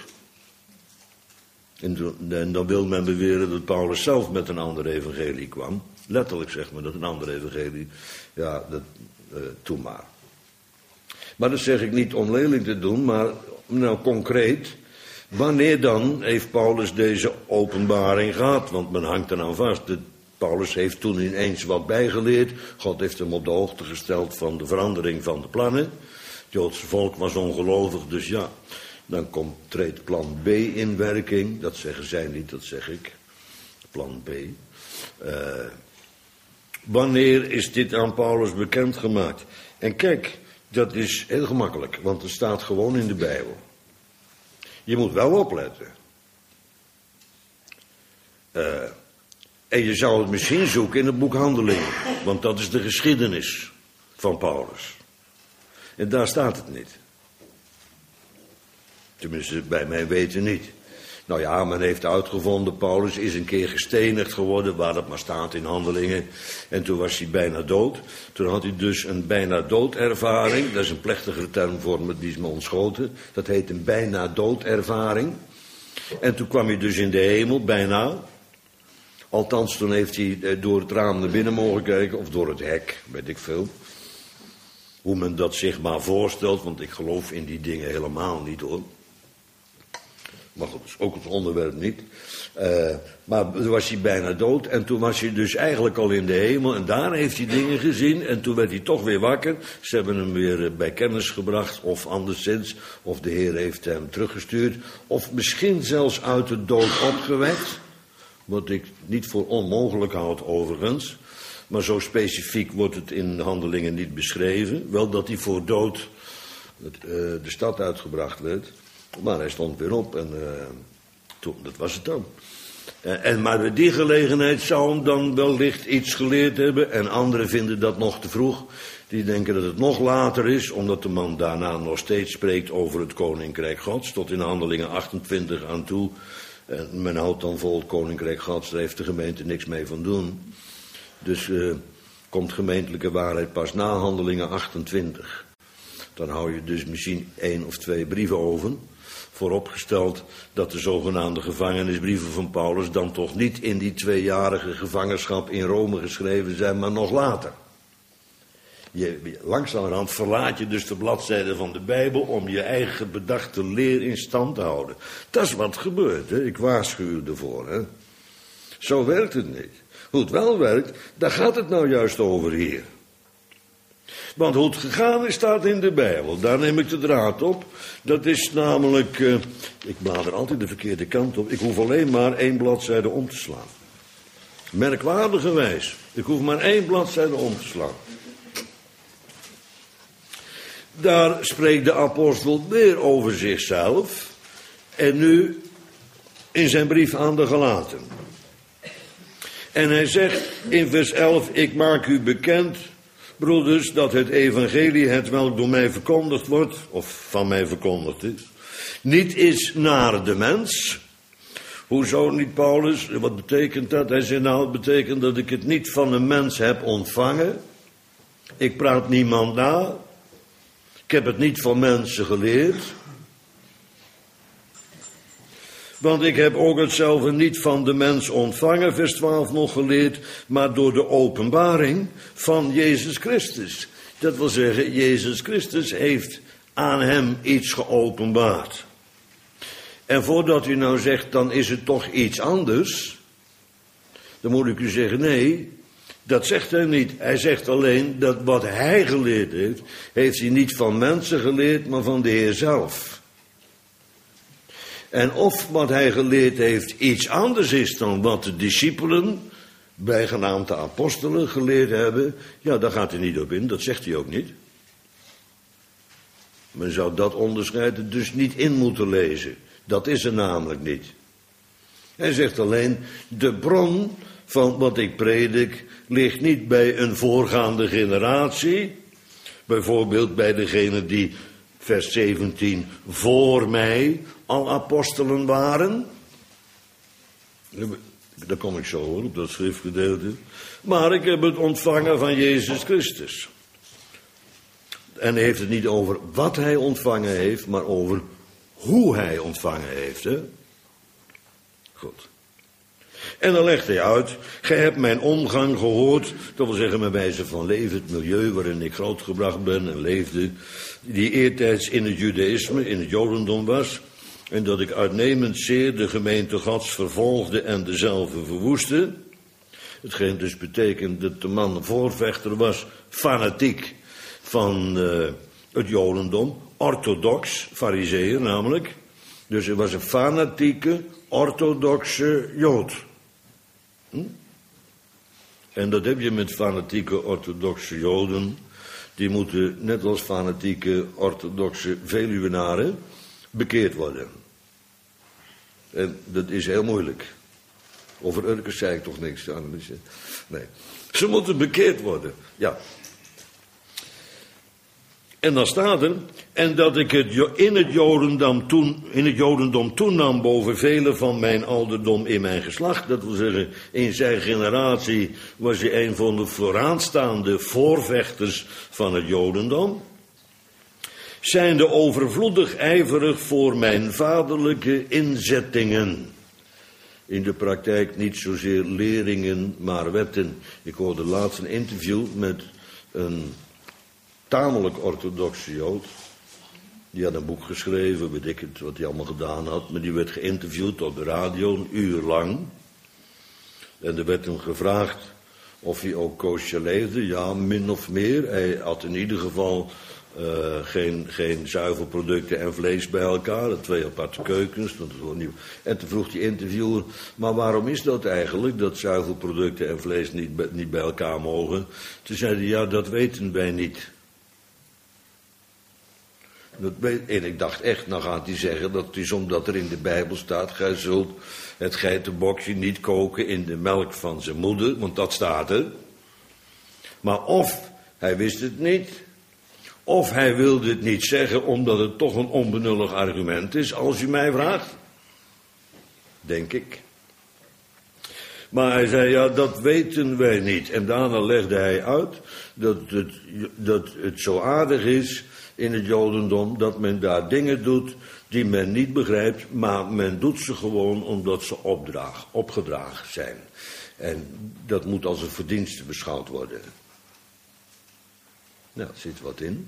En dan wil men beweren dat Paulus zelf met een ander evangelie kwam. Letterlijk zegt men dat een ander evangelie. Ja, toen maar. Maar dat zeg ik niet om lelijk te doen, maar nou concreet. Wanneer dan heeft Paulus deze openbaring gehad? Want men hangt eraan vast. Paulus heeft toen ineens wat bijgeleerd. God heeft hem op de hoogte gesteld van de verandering van de plannen. Het Joodse volk was ongelovig, dus ja. Dan treedt plan B in werking. Dat zeggen zij niet, dat zeg ik. Plan B. Wanneer is dit aan Paulus bekendgemaakt? En kijk, dat is heel gemakkelijk, want het staat gewoon in de Bijbel. Je moet wel opletten. En je zou het misschien zoeken in het boek Handelingen, want dat is de geschiedenis van Paulus. En daar staat het niet. Tenminste, bij mijn weten niet. Nou ja, men heeft uitgevonden, Paulus is een keer gestenigd geworden, waar dat maar staat in Handelingen. En toen was hij bijna dood. Toen had hij dus een bijna doodervaring. Dat is een plechtigere term voor me, die is me ontschoten. Dat heet een bijna doodervaring. En toen kwam hij dus in de hemel, bijna. Althans, toen heeft hij door het raam naar binnen mogen kijken, of door het hek, weet ik veel. Hoe men dat zich maar voorstelt, want ik geloof in die dingen helemaal niet hoor. Maar goed, dat is ook het onderwerp niet. Maar toen was hij bijna dood. En toen was hij dus eigenlijk al in de hemel. En daar heeft hij dingen gezien. En toen werd hij toch weer wakker. Ze hebben hem weer bij kennis gebracht. Of anderszins. Of de Heer heeft hem teruggestuurd. Of misschien zelfs uit de dood opgewekt. Wat ik niet voor onmogelijk houd overigens. Maar zo specifiek wordt het in Handelingen niet beschreven. Wel dat hij voor dood de stad uitgebracht werd. Maar hij stond weer op en toen, dat was het dan. Maar bij die gelegenheid zou hem dan wellicht iets geleerd hebben. En anderen vinden dat nog te vroeg. Die denken dat het nog later is, omdat de man daarna nog steeds spreekt over het Koninkrijk Gods. Tot in Handelingen 28 aan toe. En men houdt dan vol het Koninkrijk Gods, daar heeft de gemeente niks mee van doen. Dus komt gemeentelijke waarheid pas na Handelingen 28. Dan hou je dus misschien 1 of 2 brieven over. Vooropgesteld dat de zogenaamde gevangenisbrieven van Paulus dan toch niet in die 2-jarige gevangenschap in Rome geschreven zijn, maar nog later. Langzamerhand verlaat je dus de bladzijden van de Bijbel om je eigen bedachte leer in stand te houden. Dat is wat gebeurt, hè? Ik waarschuw u ervoor. Hè? Zo werkt het niet. Hoe het wel werkt, daar gaat het nou juist over hier. Want hoe het gegaan is, staat in de Bijbel. Daar neem ik de draad op. Dat is namelijk, ik blader altijd de verkeerde kant op. Ik hoef alleen maar 1 bladzijde om te slaan. Merkwaardigerwijs. Ik hoef maar 1 bladzijde om te slaan. Daar spreekt de apostel weer over zichzelf. En nu in zijn brief aan de Galaten. En hij zegt in vers 11, ik maak u bekend, broeders, dat het evangelie, hetwelk door mij verkondigd wordt, of van mij verkondigd is, niet is naar de mens. Hoezo niet, Paulus? Wat betekent dat? Hij zegt, nou, het betekent dat ik het niet van een mens heb ontvangen. Ik praat niemand na. Ik heb het niet van mensen geleerd. Want ik heb ook hetzelfde niet van de mens ontvangen, vers 12 nog geleerd, maar door de openbaring van Jezus Christus. Dat wil zeggen, Jezus Christus heeft aan hem iets geopenbaard. En voordat u nou zegt, dan is het toch iets anders, dan moet ik u zeggen, nee, dat zegt hij niet. Hij zegt alleen dat wat hij geleerd heeft, heeft hij niet van mensen geleerd, maar van de Heer zelf. En of wat hij geleerd heeft iets anders is dan wat de discipelen, bijgenaamd de apostelen, geleerd hebben, ja, daar gaat hij niet op in, dat zegt hij ook niet. Men zou dat onderscheid dus niet in moeten lezen. Dat is er namelijk niet. Hij zegt alleen, de bron van wat ik predik ligt niet bij een voorgaande generatie, bijvoorbeeld bij degene die, vers 17, voor mij al apostelen waren. Daar kom ik zo hoor, op dat schriftgedeelte. Maar ik heb het ontvangen van Jezus Christus. En hij heeft het niet over wat hij ontvangen heeft, maar over hoe hij ontvangen heeft. Hè? Goed. En dan legt hij uit, gij hebt mijn omgang gehoord, dat wil zeggen mijn wijze van leven, het milieu waarin ik grootgebracht ben en leefde, die eertijds in het judaïsme, in het jodendom was, en dat ik uitnemend zeer de gemeente Gods vervolgde en dezelfde verwoestte. Hetgeen dus betekent dat de man een voorvechter was, fanatiek van het jodendom, orthodox, farizeeër namelijk. Dus hij was een fanatieke, orthodoxe jood. En dat heb je met fanatieke orthodoxe joden. Die moeten, net als fanatieke orthodoxe Veluwenaren, bekeerd worden. En dat is heel moeilijk. Over Urkers zei ik toch niks aan. Nee. Ze moeten bekeerd worden. Ja. En dan staat er, en dat ik het in het jodendom toenam boven vele van mijn ouderdom in mijn geslacht. Dat wil zeggen, in zijn generatie was hij een van de vooraanstaande voorvechters van het jodendom. Zijnde overvloedig ijverig voor mijn vaderlijke inzettingen. In de praktijk niet zozeer leringen, maar wetten. Ik hoorde laatst een interview met een tamelijk orthodoxe jood. Die had een boek geschreven, weet ik het, wat hij allemaal gedaan had. Maar die werd geïnterviewd op de radio, 1 uur lang. En er werd hem gevraagd of hij ook kosher leefde. Ja, min of meer. Hij had in ieder geval geen zuivelproducten en vlees bij elkaar. 2 aparte keukens. Dat was nieuw. En toen vroeg die interviewer, maar waarom is dat eigenlijk, dat zuivelproducten en vlees niet bij elkaar mogen? Toen zei hij, ja, dat weten wij niet. En ik dacht echt, nou gaat hij zeggen, dat is omdat er in de Bijbel staat, gij zult het geitenbokje niet koken in de melk van zijn moeder, want dat staat er. Maar of hij wist het niet, of hij wilde het niet zeggen, omdat het toch een onbenullig argument is, als u mij vraagt. Denk ik. Maar hij zei, ja, dat weten wij niet. En daarna legde hij uit dat het zo aardig is in het Jodendom dat men daar dingen doet die men niet begrijpt, maar men doet ze gewoon omdat ze opgedragen zijn. En dat moet als een verdienste beschouwd worden. Nou, er zit wat in.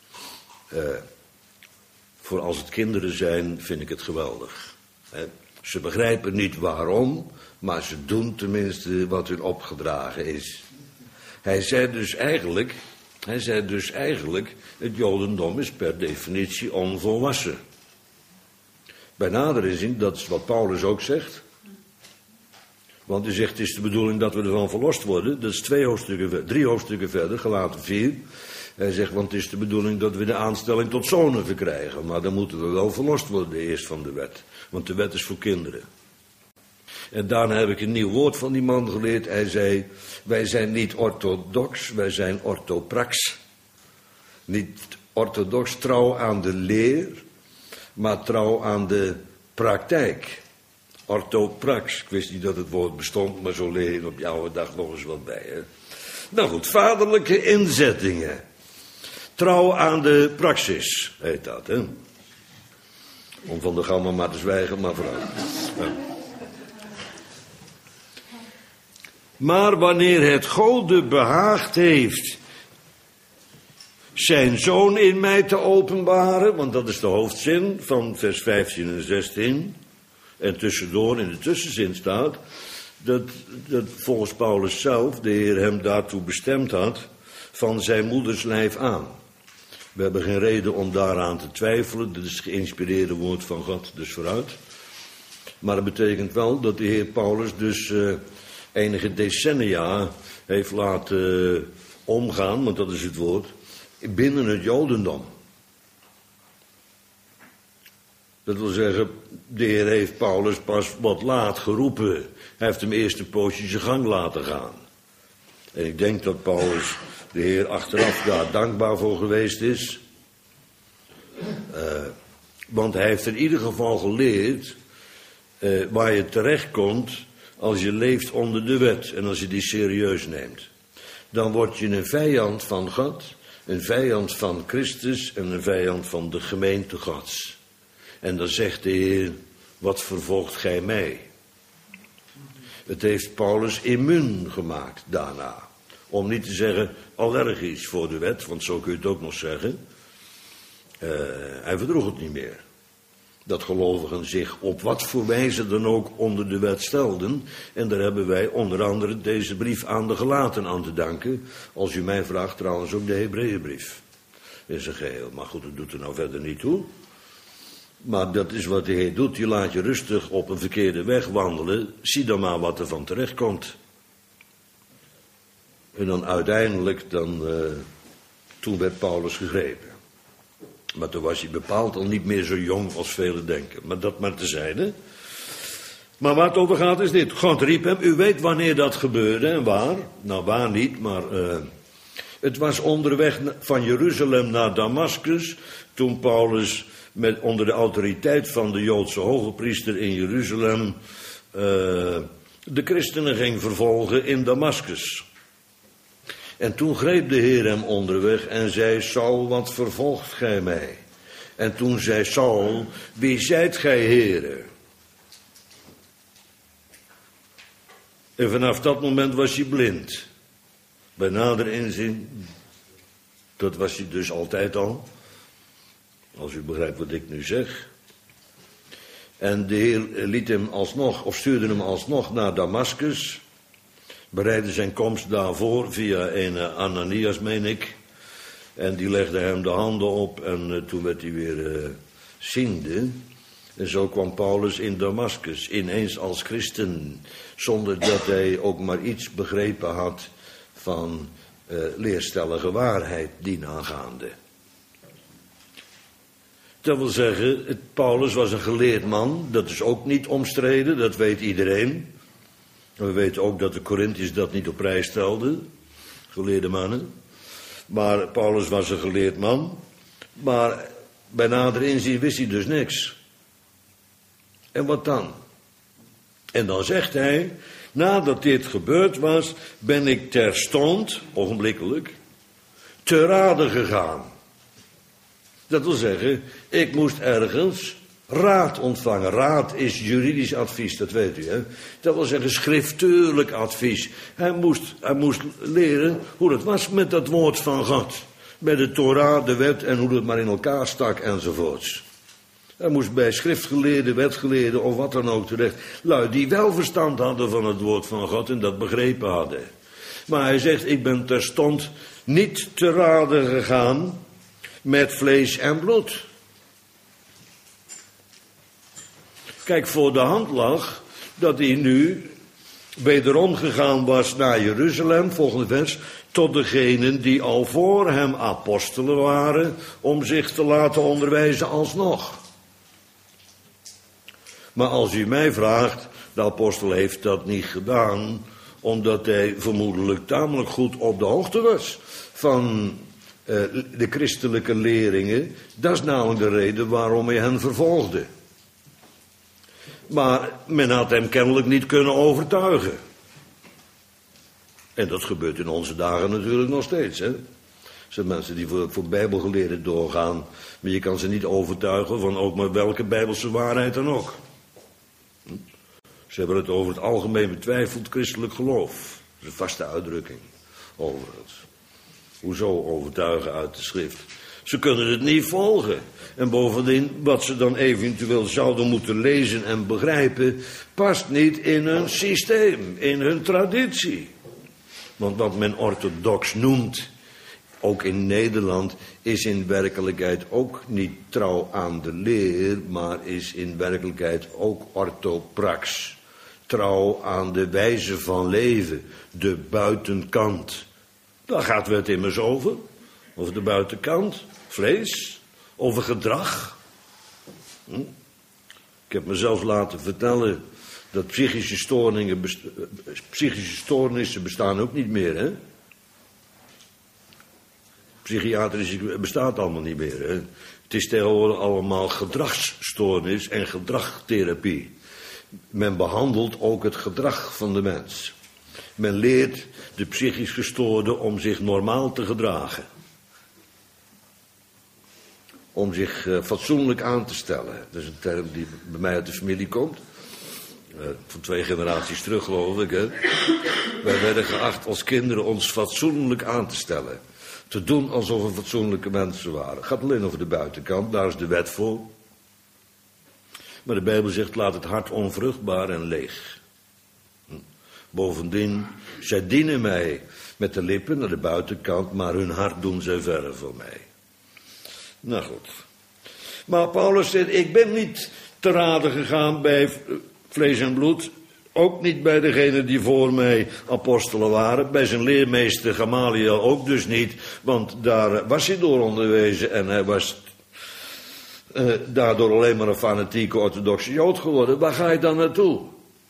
Voor als het kinderen zijn, vind ik het geweldig. Ze begrijpen niet waarom, maar ze doen tenminste wat hun opgedragen is. Hij zei dus eigenlijk, het Jodendom is per definitie onvolwassen. Bij nader inzien, dat is wat Paulus ook zegt. Want hij zegt, het is de bedoeling dat we ervan verlost worden. Dat is 3 hoofdstukken verder, Galaten 4. Hij zegt, want het is de bedoeling dat we de aanstelling tot zonen verkrijgen. Maar dan moeten we wel verlost worden eerst van de wet. Want de wet is voor kinderen. En daarna heb ik een nieuw woord van die man geleerd. Hij zei, wij zijn niet orthodox, wij zijn orthoprax. Niet orthodox, trouw aan de leer, maar trouw aan de praktijk. Orthoprax, ik wist niet dat het woord bestond, maar zo leer je op jouw dag nog eens wat bij. Hè? Nou goed, vaderlijke inzettingen. Trouw aan de praxis, heet dat, hè. Om van de gamma maar te zwijgen, maar vooruit. Ja. Maar wanneer het Gode behaagd heeft zijn zoon in mij te openbaren, want dat is de hoofdzin van vers 15 en 16, en tussendoor in de tussenzin staat, dat volgens Paulus zelf de Heer hem daartoe bestemd had, van zijn moeders lijf aan. We hebben geen reden om daaraan te twijfelen, dit is het geïnspireerde woord van God, dus vooruit. Maar dat betekent wel dat de Heer Paulus dus enige decennia heeft laten omgaan, want dat is het woord, binnen het Jodendom. Dat wil zeggen, de Heer heeft Paulus pas wat laat geroepen. Hij heeft hem eerst een poosje zijn gang laten gaan. En ik denk dat Paulus de Heer achteraf daar dankbaar voor geweest is. Want hij heeft in ieder geval geleerd waar je terechtkomt als je leeft onder de wet en als je die serieus neemt. Dan word je een vijand van God, een vijand van Christus en een vijand van de gemeente Gods. En dan zegt de Heer, wat vervolgt gij mij? Het heeft Paulus immuun gemaakt daarna. Om niet te zeggen allergisch voor de wet, want zo kun je het ook nog zeggen. Hij verdroeg het niet meer. Dat gelovigen zich op wat voor wijze dan ook onder de wet stelden. En daar hebben wij onder andere deze brief aan de Galaten aan te danken. Als u mij vraagt trouwens ook de Hebreeënbrief. In zijn geheel. Maar goed, dat doet er nou verder niet toe. Maar dat is wat de Heer doet. Die laat je rustig op een verkeerde weg wandelen. Zie dan maar wat er van terecht komt. En dan uiteindelijk, toen werd Paulus gegrepen. Maar toen was hij bepaald al niet meer zo jong als velen denken. Maar dat maar tezijde. Maar waar het over gaat is dit. God riep hem. U weet wanneer dat gebeurde en waar. Nou, waar niet, maar het was onderweg van Jeruzalem naar Damascus. Toen Paulus onder de autoriteit van de Joodse hogepriester in Jeruzalem de christenen ging vervolgen in Damascus. En toen greep de Heer hem onderweg en zei, Saul, wat vervolgt gij mij? En toen zei Saul, wie zijt gij, Heere? En vanaf dat moment was hij blind. Bij nader inzien, dat was hij dus altijd al. Als u begrijpt wat ik nu zeg. En de Heer liet hem alsnog, of stuurde hem alsnog naar Damaskus. Bereidde zijn komst daarvoor via een Ananias, meen ik. En die legde hem de handen op en toen werd hij weer ziende. En zo kwam Paulus in Damaskus, ineens als christen. Zonder dat hij ook maar iets begrepen had van leerstellige waarheid dienaangaande. Dat wil zeggen, Paulus was een geleerd man. Dat is ook niet omstreden, dat weet iedereen. We weten ook dat de Corinthiërs dat niet op prijs stelden. Geleerde mannen. Maar Paulus was een geleerd man. Maar bij nader inzien wist hij dus niks. En wat dan? En dan zegt hij, nadat dit gebeurd was, ben ik terstond, ogenblikkelijk, te rade gegaan. Dat wil zeggen, ik moest ergens raad ontvangen. Raad is juridisch advies, dat weet u, hè. Dat wil zeggen schriftuurlijk advies. Hij moest leren hoe het was met dat woord van God. Bij de Torah, de wet en hoe het maar in elkaar stak enzovoorts. Hij moest bij schriftgeleerden, wetgeleerden of wat dan ook terecht. Lui die wel verstand hadden van het woord van God en dat begrepen hadden. Maar hij zegt, ik ben terstond niet te rade gegaan met vlees en bloed. Kijk, voor de hand lag dat hij nu wederom gegaan was naar Jeruzalem, volgende vers, tot degenen die al voor hem apostelen waren, om zich te laten onderwijzen alsnog. Maar als u mij vraagt, de apostel heeft dat niet gedaan, omdat hij vermoedelijk tamelijk goed op de hoogte was van de christelijke leringen. Dat is namelijk de reden waarom hij hen vervolgde. Maar men had hem kennelijk niet kunnen overtuigen. En dat gebeurt in onze dagen natuurlijk nog steeds, hè. Er zijn mensen die voor bijbelgeleerden doorgaan, maar je kan ze niet overtuigen van ook maar welke bijbelse waarheid dan ook. Ze hebben het over het algemeen betwijfeld christelijk geloof. Dat is een vaste uitdrukking, overigens. Hoezo overtuigen uit de schrift? Ze kunnen het niet volgen. En bovendien, wat ze dan eventueel zouden moeten lezen en begrijpen, past niet in hun systeem, in hun traditie. Want wat men orthodox noemt, ook in Nederland, is in werkelijkheid ook niet trouw aan de leer, maar is in werkelijkheid ook orthoprax. Trouw aan de wijze van leven, de buitenkant. Daar gaat het immers over. Over de buitenkant, vlees, over gedrag. Ik heb mezelf laten vertellen dat psychische stoornissen bestaan ook niet meer, hè. Psychiatrisch bestaat allemaal niet meer, hè. Het is tegenwoordig allemaal gedragsstoornis en gedragtherapie. Men behandelt ook het gedrag van de mens. Men leert de psychisch gestoorde om zich normaal te gedragen. Om zich fatsoenlijk aan te stellen. Dat is een term die bij mij uit de familie komt. Van 2 generaties terug, geloof ik, hè. Wij werden geacht als kinderen ons fatsoenlijk aan te stellen. Te doen alsof we fatsoenlijke mensen waren. Het gaat alleen over de buitenkant, daar is de wet voor. Maar de Bijbel zegt, laat het hart onvruchtbaar en leeg. Bovendien, zij dienen mij met de lippen naar de buitenkant, maar hun hart doen zij verre voor mij. Nou goed. Maar Paulus zegt, ik ben niet te rade gegaan bij vlees en bloed. Ook niet bij degenen die voor mij apostelen waren. Bij zijn leermeester Gamaliel ook dus niet. Want daar was hij door onderwezen en hij was daardoor alleen maar een fanatieke orthodoxe Jood geworden. Waar ga je dan naartoe?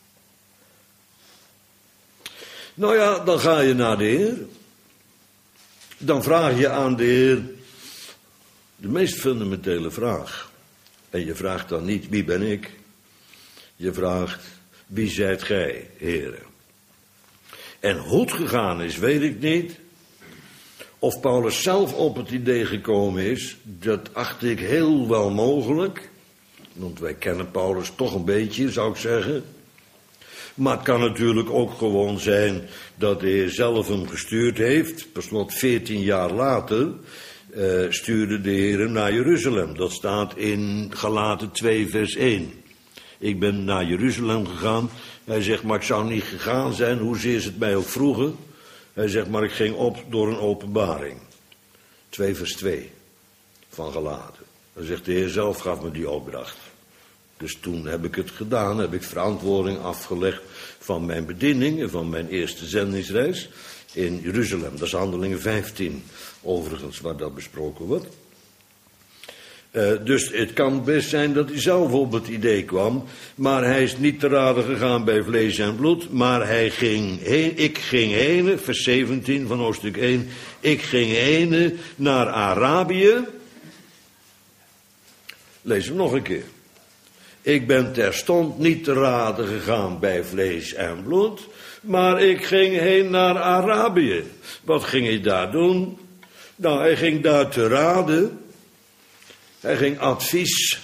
Nou ja, dan ga je naar de Heer. Dan vraag je aan de Heer de meest fundamentele vraag. En je vraagt dan niet, wie ben ik? Je vraagt, wie zijt gij, Heere? En hoe het gegaan is, weet ik niet. Of Paulus zelf op het idee gekomen is, dat acht ik heel wel mogelijk. Want wij kennen Paulus toch een beetje, zou ik zeggen. Maar het kan natuurlijk ook gewoon zijn dat de Heer zelf hem gestuurd heeft. Per slot 14 jaar later stuurde de Heer hem naar Jeruzalem. Dat staat in Galaten 2 vers 1. Ik ben naar Jeruzalem gegaan. Hij zegt, maar ik zou niet gegaan zijn, hoezeer ze het mij ook vroegen. Hij zegt, maar ik ging op door een openbaring. 2 vers 2 van Galaten. Hij zegt, de Heer zelf gaf me die opdracht. Dus toen heb ik het gedaan, heb ik verantwoording afgelegd van mijn bediening en van mijn eerste zendingsreis in Jeruzalem. Dat is Handelingen 15, overigens, waar dat besproken wordt. Dus het kan best zijn dat hij zelf op het idee kwam, maar hij is niet te raden gegaan bij vlees en bloed, maar hij ging heen, ik ging heen, vers 17 van hoofdstuk 1, ik ging heen naar Arabië. Lees hem nog een keer. Ik ben terstond niet te raden gegaan bij vlees en bloed, maar ik ging heen naar Arabië. Wat ging hij daar doen? Nou, hij ging daar te raden. Hij ging advies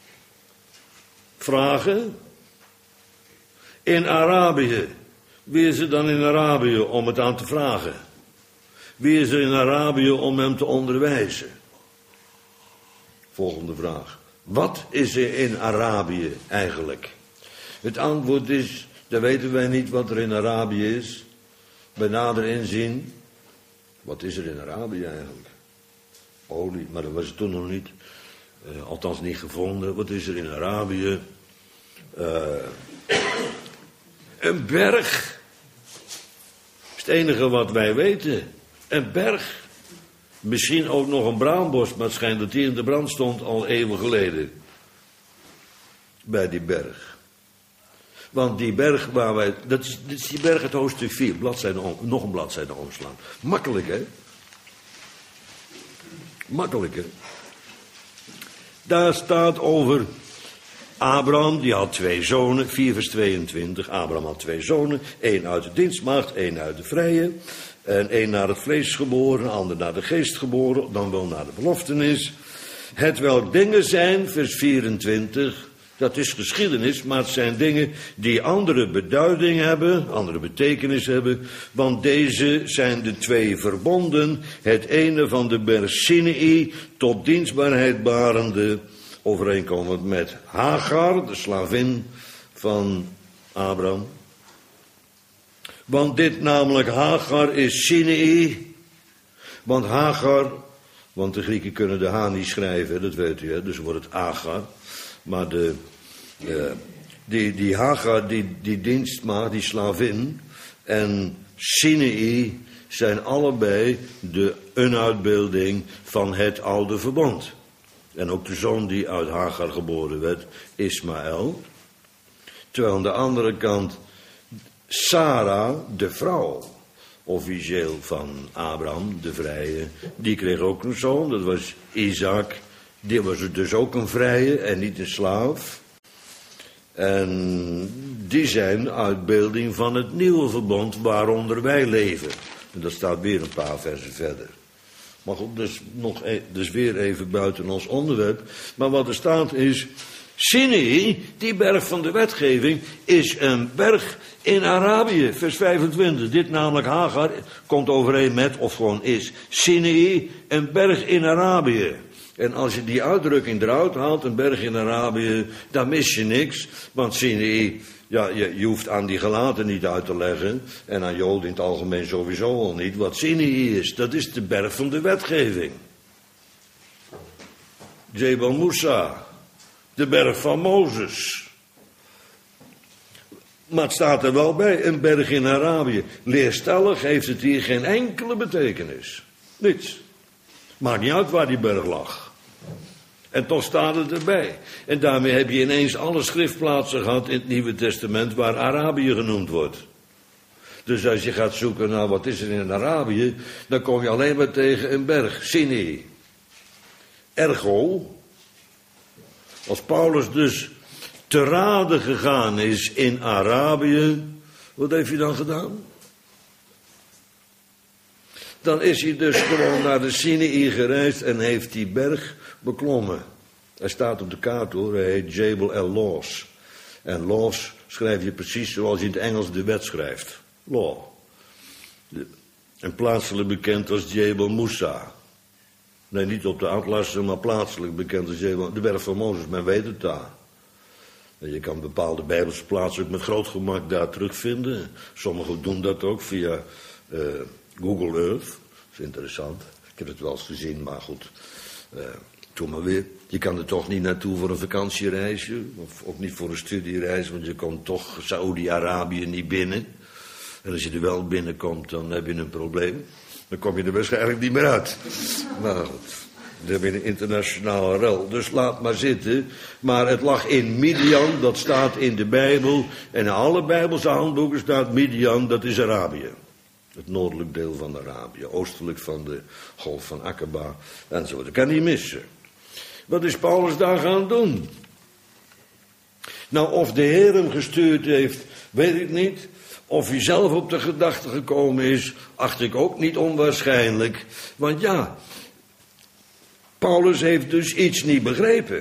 vragen. In Arabië. Wie is er dan in Arabië om het aan te vragen? Wie is er in Arabië om hem te onderwijzen? Volgende vraag. Wat is er in Arabië eigenlijk? Het antwoord is, dat weten wij niet wat er in Arabië is. Bij nader inzien, wat is er in Arabië eigenlijk? Olie, maar dat was het toen nog niet. Althans niet gevonden. Wat is er in Arabië? Een berg. Dat is het enige wat wij weten. Een berg. Misschien ook nog een braambos, maar het schijnt dat die in de brand stond al eeuwen geleden. Bij die berg. Want die berg waar wij... Dat is die berg uit hoofdstuk 4, nog een bladzijde omslaan. Makkelijk, hè? Makkelijk, hè? Daar staat over Abraham, die had 2 zonen, 4 vers 22. Abraham had 2 zonen, 1 uit de dienstmaagd, 1 uit de vrije. En 1 naar het vlees geboren, een ander naar de geest geboren, dan wel naar de beloftenis. Het welk dingen zijn, vers 24, dat is geschiedenis, maar het zijn dingen die andere beduiding hebben, andere betekenis hebben. Want deze zijn de 2 verbonden, het ene van de berg Sinai tot dienstbaarheid barende, overeenkomend met Hagar, de slavin van Abraham. Want dit namelijk Hagar is Sinai. Want Hagar, want de Grieken kunnen de H niet schrijven, dat weet u, hè? Dus wordt het Hagar. Maar die Hagar, die dienstmaagd, die slavin en Sinai zijn allebei een uitbeelding van het oude verbond. En ook de zoon die uit Hagar geboren werd, Ismaël. Terwijl aan de andere kant Sarah, de vrouw, officieel van Abraham, de vrije, die kreeg ook een zoon, dat was Isaac. Die was dus ook een vrije en niet een slaaf. En die zijn uitbeelding van het nieuwe verbond waaronder wij leven. En dat staat weer een paar versen verder. Maar goed, dus weer even buiten ons onderwerp. Maar wat er staat is, Sinai, die berg van de wetgeving, is een berg in Arabië, vers 25. Dit namelijk Hagar komt overeen met, of gewoon is, Sinai, een berg in Arabië. En als je die uitdrukking eruit haalt, een berg in Arabië, dan mis je niks. Want Sinai, ja, je hoeft aan die Galaten niet uit te leggen. En aan Joden in het algemeen sowieso al niet. Wat Sinai is, dat is de berg van de wetgeving. Jebel Musa, de berg van Mozes. Maar het staat er wel bij, een berg in Arabië. Leerstellig heeft het hier geen enkele betekenis. Niets. Maakt niet uit waar die berg lag. En toch staat het erbij. En daarmee heb je ineens alle schriftplaatsen gehad in het Nieuwe Testament waar Arabië genoemd wordt. Dus als je gaat zoeken naar wat is er in Arabië, dan kom je alleen maar tegen een berg, Sinai. Ergo, als Paulus dus te rade gegaan is in Arabië, wat heeft hij dan gedaan? Dan is hij dus gewoon naar de Sinai gereisd en heeft die berg beklommen. Hij staat op de kaart hoor, hij heet Jebel el-Los. En Los schrijf je precies zoals je in het Engels de wet schrijft. Law. En plaatselijk bekend als Jebel Musa. Nee, niet op de atlassen, maar plaatselijk bekend als de berg van Mozes, men weet het daar. En je kan bepaalde Bijbelse plaatsen ook met groot gemak daar terugvinden. Sommigen doen dat ook via Google Earth. Dat is interessant. Ik heb het wel eens gezien, maar goed. Doe maar weer. Je kan er toch niet naartoe voor een vakantiereisje. Of ook niet voor een studiereis, want je komt toch Saoedi-Arabië niet binnen. En als je er wel binnenkomt, dan heb je een probleem. Dan kom je er waarschijnlijk niet meer uit. Maar goed. Dan heb je een internationale rel. Dus laat maar zitten. Maar het lag in Midian, dat staat in de Bijbel. En in alle Bijbelse handboeken staat Midian, dat is Arabië. Het noordelijk deel van Arabië. Oostelijk van de golf van Aqaba. Enzovoort. Dat kan niet missen. Wat is Paulus daar gaan doen? Nou, of de Heer hem gestuurd heeft, weet ik niet. Of hij zelf op de gedachte gekomen is, acht ik ook niet onwaarschijnlijk. Want ja, Paulus heeft dus iets niet begrepen.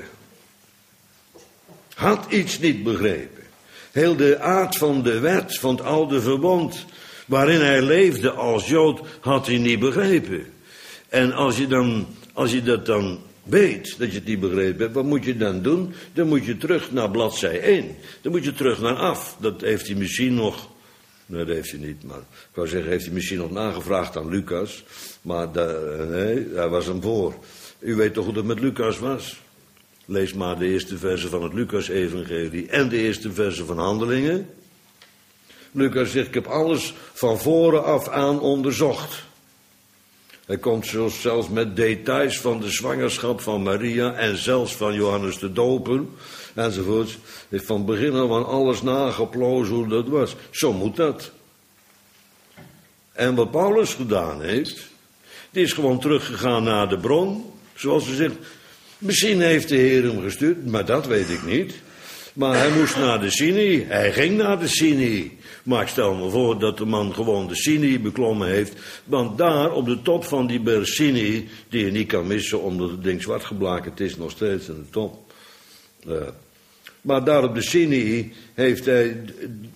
Had iets niet begrepen. Heel de aard van de wet, van het oude verbond, waarin hij leefde als Jood, had hij niet begrepen. En als je dat dan weet, dat je het niet begrepen hebt, wat moet je dan doen? Dan moet je terug naar bladzij 1. Dan moet je terug naar af. Dat heeft hij misschien nog... Nee, dat heeft hij niet, maar ik wou zeggen, heeft hij misschien nog nagevraagd aan Lucas. Maar nee, hij was hem voor. U weet toch hoe dat met Lucas was? Lees maar de eerste versen van het Lucas-evangelie en de eerste versen van Handelingen. Lucas zegt, ik heb alles van voren af aan onderzocht. Hij komt zelfs met details van de zwangerschap van Maria en zelfs van Johannes de Doper enzovoort. Hij heeft van begin af aan alles nageplozen hoe dat was. Zo moet dat. En wat Paulus gedaan heeft, die is gewoon teruggegaan naar de bron. Zoals ze zegt, misschien heeft de Heer hem gestuurd, maar dat weet ik niet. Maar hij moest naar de Sinai, hij ging naar de Sinai. Maar ik stel me voor dat de man gewoon de Sinai beklommen heeft. Want daar op de top van die berg Sinai, die je niet kan missen omdat het ding zwart geblakerd is, nog steeds aan de top. Maar daar op de Sinai heeft hij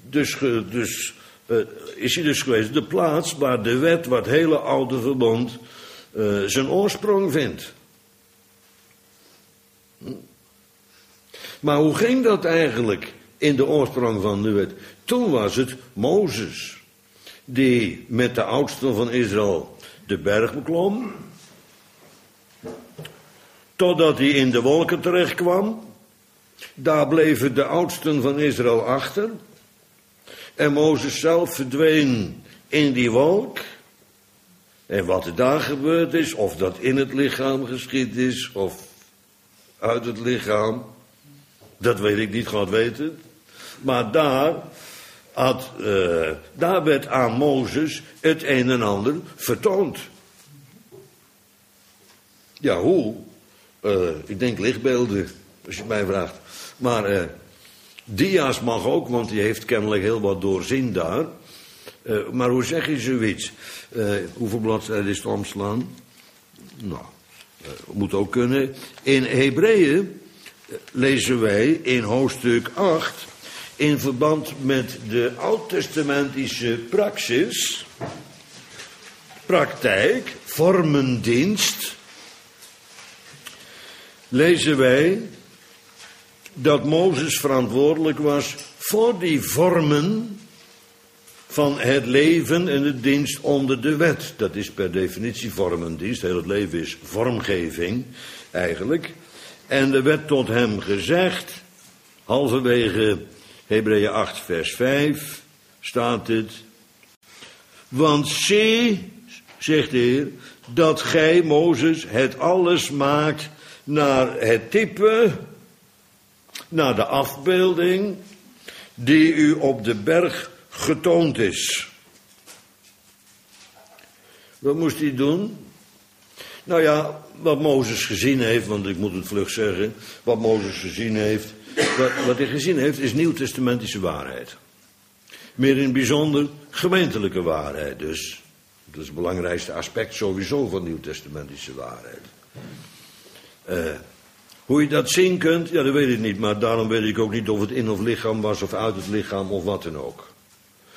is hij dus geweest. De plaats waar de wet, waar het hele oude verbond zijn oorsprong vindt. Maar hoe ging dat eigenlijk in de oorsprong van de wet? Toen was het Mozes die met de oudsten van Israël de berg beklom. Totdat hij in de wolken terecht kwam. Daar bleven de oudsten van Israël achter. En Mozes zelf verdween in die wolk. En wat er daar gebeurd is, of dat in het lichaam geschied is, of uit het lichaam, dat weet ik niet, God weet het. Maar daar werd aan Mozes het een en ander vertoond. Ja, hoe? Ik denk lichtbeelden, als je het mij vraagt. Maar dia's mag ook, want die heeft kennelijk heel wat doorzien daar. Maar hoe zeg je zoiets? Hoeveel bladzijden is het omslaan? Nou, moet ook kunnen. In Hebreeën lezen wij in hoofdstuk 8... in verband met de oud-testamentische praktijk, vormendienst, lezen wij dat Mozes verantwoordelijk was voor die vormen van het leven en de dienst onder de wet. Dat is per definitie vormendienst. Heel het leven is vormgeving eigenlijk. En er werd tot hem gezegd, halverwege Hebreeën 8 vers 5 staat het. Want zie, zegt de Heer, dat gij, Mozes, het alles maakt naar het type, naar de afbeelding die u op de berg getoond is. Wat moest hij doen? Nou ja, wat Mozes gezien heeft, want ik moet het vlug zeggen, wat Mozes gezien heeft, wat hij gezien heeft is nieuwtestamentische waarheid. Meer in het bijzonder gemeentelijke waarheid dus. Dat is het belangrijkste aspect sowieso van nieuwtestamentische waarheid. Hoe je dat zien kunt, ja dat weet ik niet, maar daarom weet ik ook niet of het in of lichaam was of uit het lichaam of wat dan ook.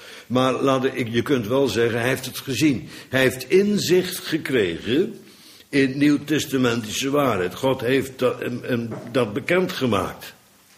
Maar je kunt wel zeggen, hij heeft het gezien. Hij heeft inzicht gekregen in nieuwtestamentische waarheid. God heeft dat bekendgemaakt.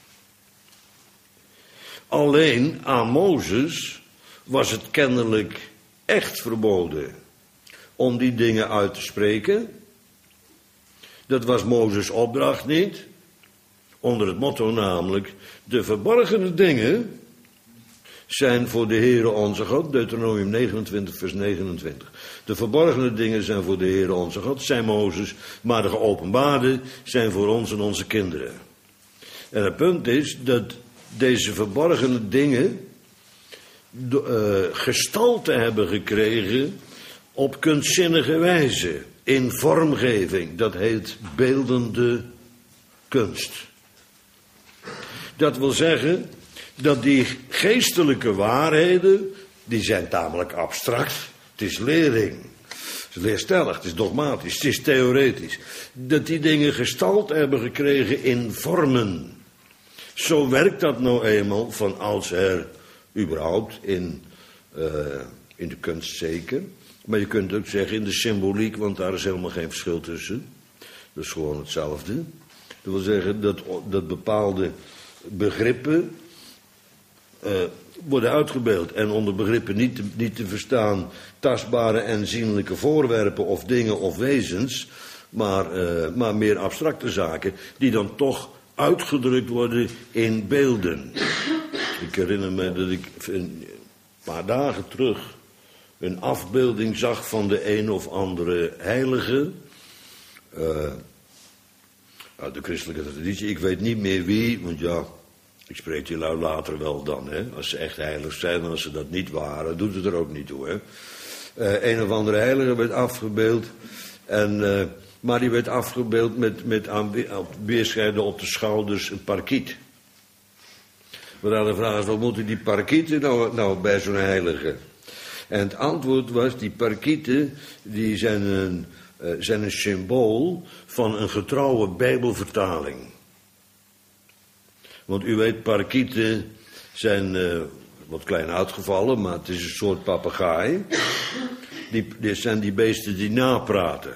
Alleen aan Mozes was het kennelijk echt verboden om die dingen uit te spreken. Dat was Mozes' opdracht niet. Onder het motto namelijk, de verborgene dingen zijn voor de Heere onze God. Deuteronomium 29 vers 29. De verborgene dingen zijn voor de Heere onze God, zei Mozes. Maar de geopenbaarde zijn voor ons en onze kinderen. En het punt is dat deze verborgene dingen gestalte hebben gekregen op kunstzinnige wijze. In vormgeving. Dat heet beeldende kunst. Dat wil zeggen dat die geestelijke waarheden, die zijn tamelijk abstract. Het is lering. Het is leerstellig, het is dogmatisch, het is theoretisch. Dat die dingen gestalte hebben gekregen in vormen. Zo werkt dat nou eenmaal van oudsher überhaupt in de kunst zeker. Maar je kunt ook zeggen in de symboliek, want daar is helemaal geen verschil tussen. Dat is gewoon hetzelfde. Dat wil zeggen dat bepaalde begrippen worden uitgebeeld. En onder begrippen niet te verstaan tastbare en zienlijke voorwerpen of dingen of wezens. Maar meer abstracte zaken die dan toch uitgedrukt worden in beelden. Ik herinner me dat ik een paar dagen terug een afbeelding zag van de een of andere heilige. Uit de christelijke traditie. Ik weet niet meer wie, want ja, ik spreek die lui later wel dan. Hè. Als ze echt heilig zijn en als ze dat niet waren, doet het er ook niet toe. Hè. Een of andere heilige werd afgebeeld. Maar die werd afgebeeld met weerschijden op de schouders een parkiet. Maar dan de vraag is, wat moeten die parkieten nou bij zo'n heilige? En het antwoord was, die parkieten die zijn een symbool van een getrouwe Bijbelvertaling. Want u weet, parkieten zijn wat klein uitgevallen, maar het is een soort papegaai. Dit zijn die beesten die napraten.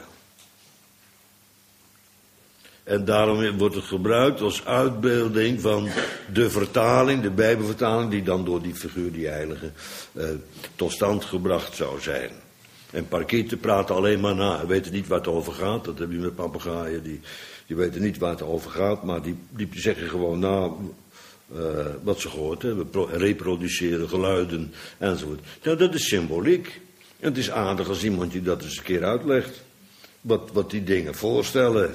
En daarom wordt het gebruikt als uitbeelding van de vertaling, de Bijbelvertaling, die dan door die figuur, die heilige, tot stand gebracht zou zijn. En parkieten praten alleen maar na, weten niet waar het over gaat. Dat heb je met papegaaien, die weten niet waar het over gaat, maar die zeggen gewoon na wat ze gehoord hebben. Reproduceren geluiden enzovoort. Nou, dat is symboliek. En het is aardig als iemand je dat eens een keer uitlegt. Wat die dingen voorstellen.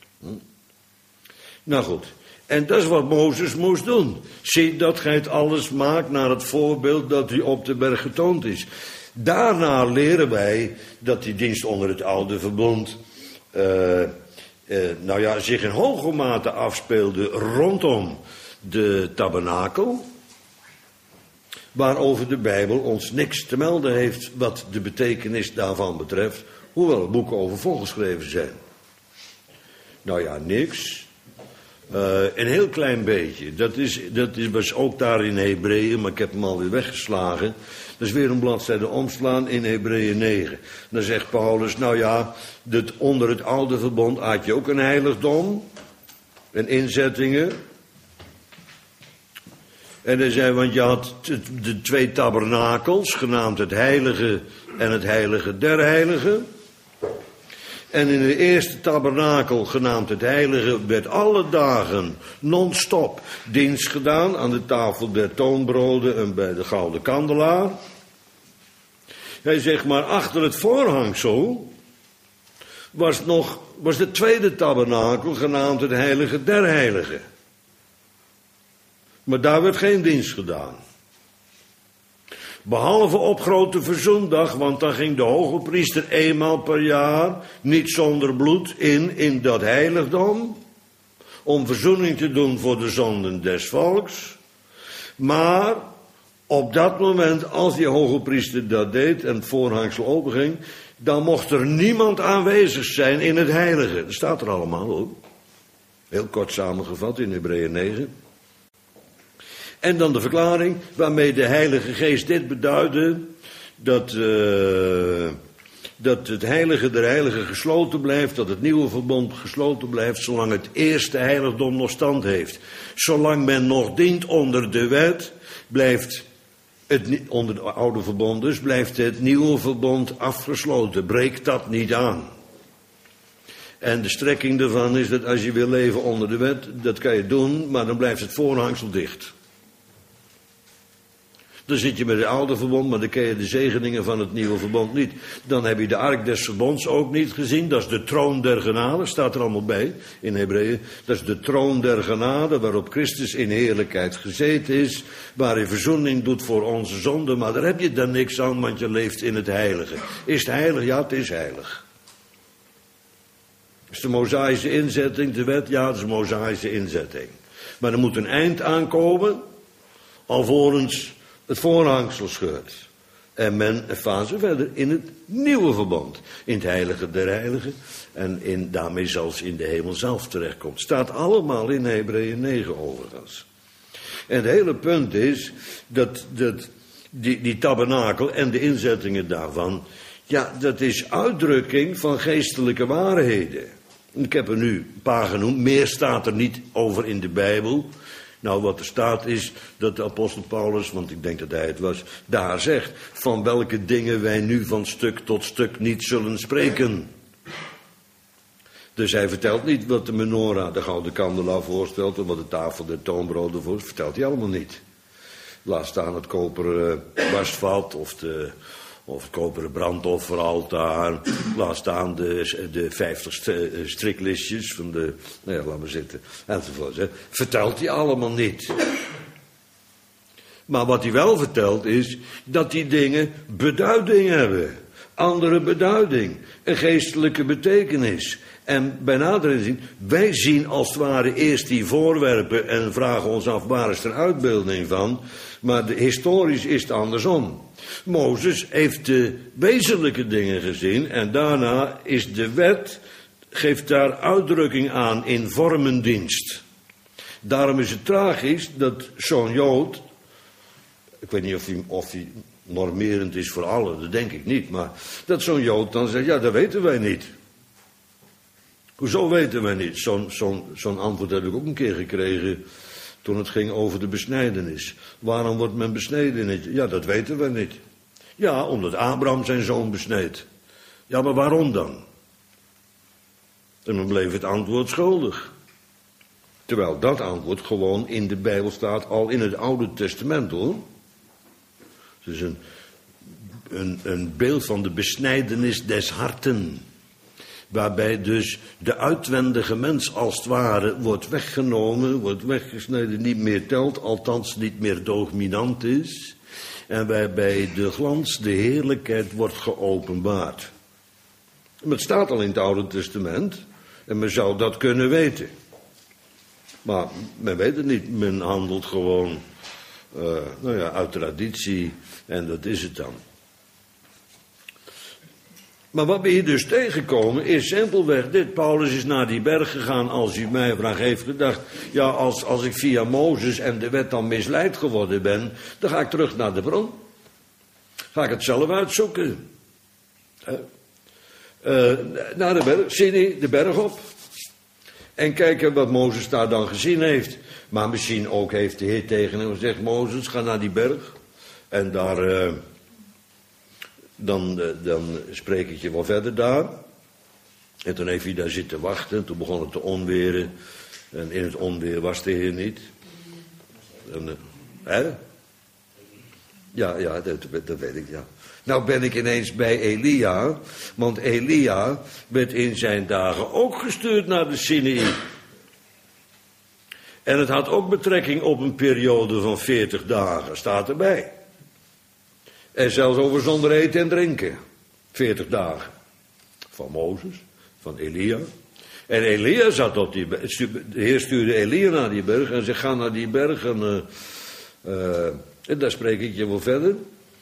Nou goed, en dat is wat Mozes moest doen. Zie dat gij het alles maakt naar het voorbeeld dat u op de berg getoond is. Daarna leren wij dat die dienst onder het oude verbond zich in hoge mate afspeelde rondom de tabernakel. Waarover de Bijbel ons niks te melden heeft wat de betekenis daarvan betreft. Hoewel er boeken over volgeschreven zijn. Nou ja, niks. Een heel klein beetje. Dat was ook daar in Hebreeën, maar ik heb hem alweer weggeslagen. Dat is weer een bladzijde omslaan in Hebreeën 9. Dan zegt Paulus, nou ja, onder het oude verbond had je ook een heiligdom. En inzettingen. En hij zei, want je had de twee tabernakels, genaamd het heilige en het heilige der heiligen. En in de eerste tabernakel, genaamd het heilige, werd alle dagen non-stop dienst gedaan aan de tafel der toonbroden en bij de gouden kandelaar. Hij zegt, maar achter het voorhangsel was de tweede tabernakel, genaamd het heilige der heiligen. Maar daar werd geen dienst gedaan. Behalve op Grote Verzoendag, want dan ging de hoge priester eenmaal per jaar, niet zonder bloed, in dat heiligdom, om verzoening te doen voor de zonden des volks. Maar op dat moment, als die hoge priester dat deed en het voorhangsel openging, dan mocht er niemand aanwezig zijn in het heilige. Dat staat er allemaal hoor. Heel kort samengevat in Hebreeën 9. En dan de verklaring waarmee de Heilige Geest dit beduidde, dat dat het heilige der heiligen gesloten blijft, dat het nieuwe verbond gesloten blijft, zolang het eerste heiligdom nog stand heeft. Zolang men nog dient onder de wet, blijft onder de oude verbond dus, blijft het nieuwe verbond afgesloten. Breekt dat niet aan. En de strekking daarvan is dat als je wil leven onder de wet, dat kan je doen, maar dan blijft het voorhangsel dicht. Dan zit je met het oude verbond, maar dan ken je de zegeningen van het nieuwe verbond niet. Dan heb je de ark des verbonds ook niet gezien. Dat is de troon der genade, staat er allemaal bij in Hebreeën. Dat is de troon der genade waarop Christus in heerlijkheid gezeten is. Waar hij verzoening doet voor onze zonden. Maar daar heb je dan niks aan, want je leeft in het heilige. Is het heilig? Ja, het is heilig. Is de Mosaïsche inzetting de wet? Ja, het is de Mosaïsche inzetting. Maar er moet een eind aankomen, alvorens het voorhangsel scheurt. En men een fase verder in het nieuwe verbond. In het heilige der heiligen. En daarmee zelfs in de hemel zelf terechtkomt. Staat allemaal in Hebreeën 9 overigens. En het hele punt is dat die tabernakel en de inzettingen daarvan, ja, dat is uitdrukking van geestelijke waarheden. Ik heb er nu een paar genoemd. Meer staat er niet over in de Bijbel. Nou, wat er staat is dat de apostel Paulus, want ik denk dat hij het was, daar zegt van welke dingen wij nu van stuk tot stuk niet zullen spreken. Dus hij vertelt niet wat de menorah, de gouden kandelaar, voorstelt en wat de tafel der toonbroden voorstelt. Vertelt hij allemaal niet. Laat staan het koperen wasvat of het koperen brandofferaltaar. Laat staan de 50 striklistjes van de, nou ja, laat maar zitten, enzovoort. Hè. Vertelt hij allemaal niet. Maar wat hij wel vertelt is dat die dingen beduiding hebben. Andere beduiding. Een geestelijke betekenis. En bij nader inzien, wij zien als het ware eerst die voorwerpen en vragen ons af waar is er uitbeelding van. Maar historisch is het andersom. Mozes heeft de wezenlijke dingen gezien en daarna is de wet, geeft daar uitdrukking aan in vormendienst. Daarom is het tragisch dat zo'n Jood, ik weet niet of hij normerend is voor allen, dat denk ik niet, maar dat zo'n Jood dan zegt, ja, dat weten wij niet. Hoezo weten wij niet? Zo'n antwoord heb ik ook een keer gekregen toen het ging over de besnijdenis. Waarom wordt men besneden? Ja, dat weten we niet. Ja, omdat Abraham zijn zoon besneed. Ja, maar waarom dan? En dan bleef het antwoord schuldig. Terwijl dat antwoord gewoon in de Bijbel staat, al in het Oude Testament hoor. Het is een beeld van de besnijdenis des harten. Waarbij dus de uitwendige mens als het ware wordt weggenomen, wordt weggesneden, niet meer telt, althans niet meer dominant is. En waarbij de glans, de heerlijkheid wordt geopenbaard. Maar het staat al in het Oude Testament en men zou dat kunnen weten. Maar men weet het niet, men handelt gewoon uit traditie en dat is het dan. Maar wat we hier dus tegenkomen is simpelweg dit. Paulus is naar die berg gegaan, als u mij vraagt, heeft gedacht, ja, als ik via Mozes en de wet dan misleid geworden ben, dan ga ik terug naar de bron. Ga ik het zelf uitzoeken. Naar de berg, Sinai, de berg op. En kijken wat Mozes daar dan gezien heeft. Maar misschien ook heeft de Heer tegen hem gezegd, Mozes, ga naar die berg. En daar, dan spreek ik je wel verder daar. En toen heeft hij daar zitten wachten. Toen begon het te onweren. En in het onweer was de Heer niet. En, Ja, dat weet ik, ja. Nou ben ik ineens bij Elia. Want Elia werd in zijn dagen ook gestuurd naar de Sinai. En het had ook betrekking op een periode van 40 dagen. Staat erbij. En zelfs over zonder eten en drinken. 40 dagen. Van Mozes, van Elia. En Elia zat op die berg. De Heer stuurde Elia naar die berg en zei, ga naar die berg en daar spreek ik je wel verder.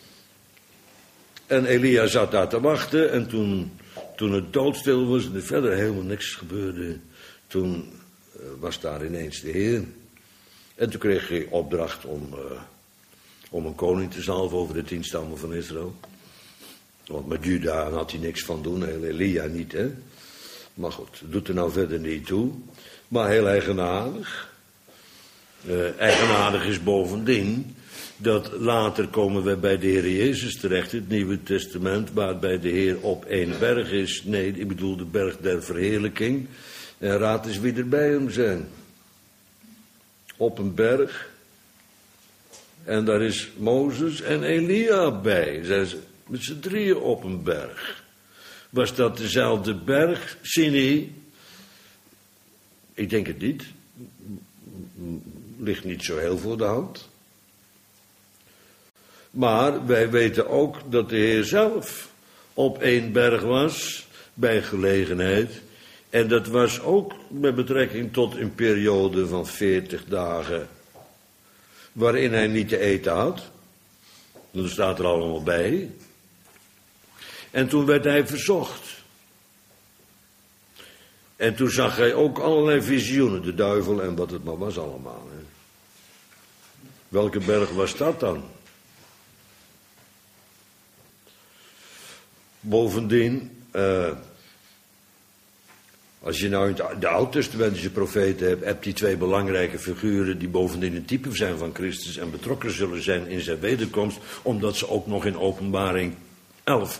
En Elia zat daar te wachten en toen het doodstil was en er verder helemaal niks gebeurde, toen was daar ineens de Heer. En toen kreeg hij opdracht om een koning te zalven over de 10 stammen van Israël. Want met Juda had hij niks van doen, heel Elia niet, hè. Maar goed, doet er nou verder niet toe. Maar heel eigenaardig. Eigenaardig is bovendien dat later komen we bij de Heer Jezus terecht, het Nieuwe Testament, waar bij de Heer op één berg is. Nee, ik bedoel de berg der verheerlijking. En raad eens wie er bij hem zijn. Op een berg. En daar is Mozes en Elia bij. Zijn ze met z'n drieën op een berg. Was dat dezelfde berg, Sinai? Ik denk het niet. Ligt niet zo heel voor de hand. Maar wij weten ook dat de Heer zelf op één berg was, bij gelegenheid. En dat was ook met betrekking tot een periode van 40 dagen, waarin hij niet te eten had. Dat staat er allemaal bij. En toen werd hij verzocht. En toen zag hij ook allerlei visioenen, de duivel en wat het maar was allemaal. Hè. Welke berg was dat dan? Bovendien, als je nou de oud-testamentische profeten hebt, heb je twee belangrijke figuren die bovendien een type zijn van Christus en betrokken zullen zijn in zijn wederkomst, omdat ze ook nog in Openbaring 11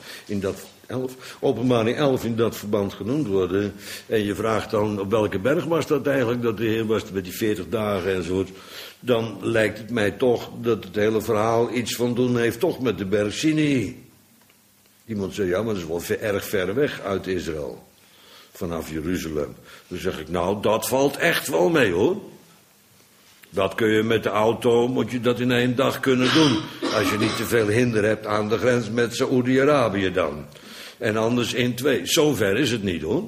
in dat verband genoemd worden. En je vraagt dan, op welke berg was dat eigenlijk, dat de Heer was met die 40 dagen enzovoort. Dan lijkt het mij toch dat het hele verhaal iets van doen heeft toch met de berg Sinai. Iemand zei, ja, maar dat is wel erg ver weg uit Israël. Vanaf Jeruzalem. Dan zeg ik, nou, dat valt echt wel mee, hoor. Dat kun je met de auto, moet je dat in 1 dag kunnen doen. Als je niet te veel hinder hebt aan de grens met Saoedi-Arabië dan. En anders in 2. Zo ver is het niet, hoor.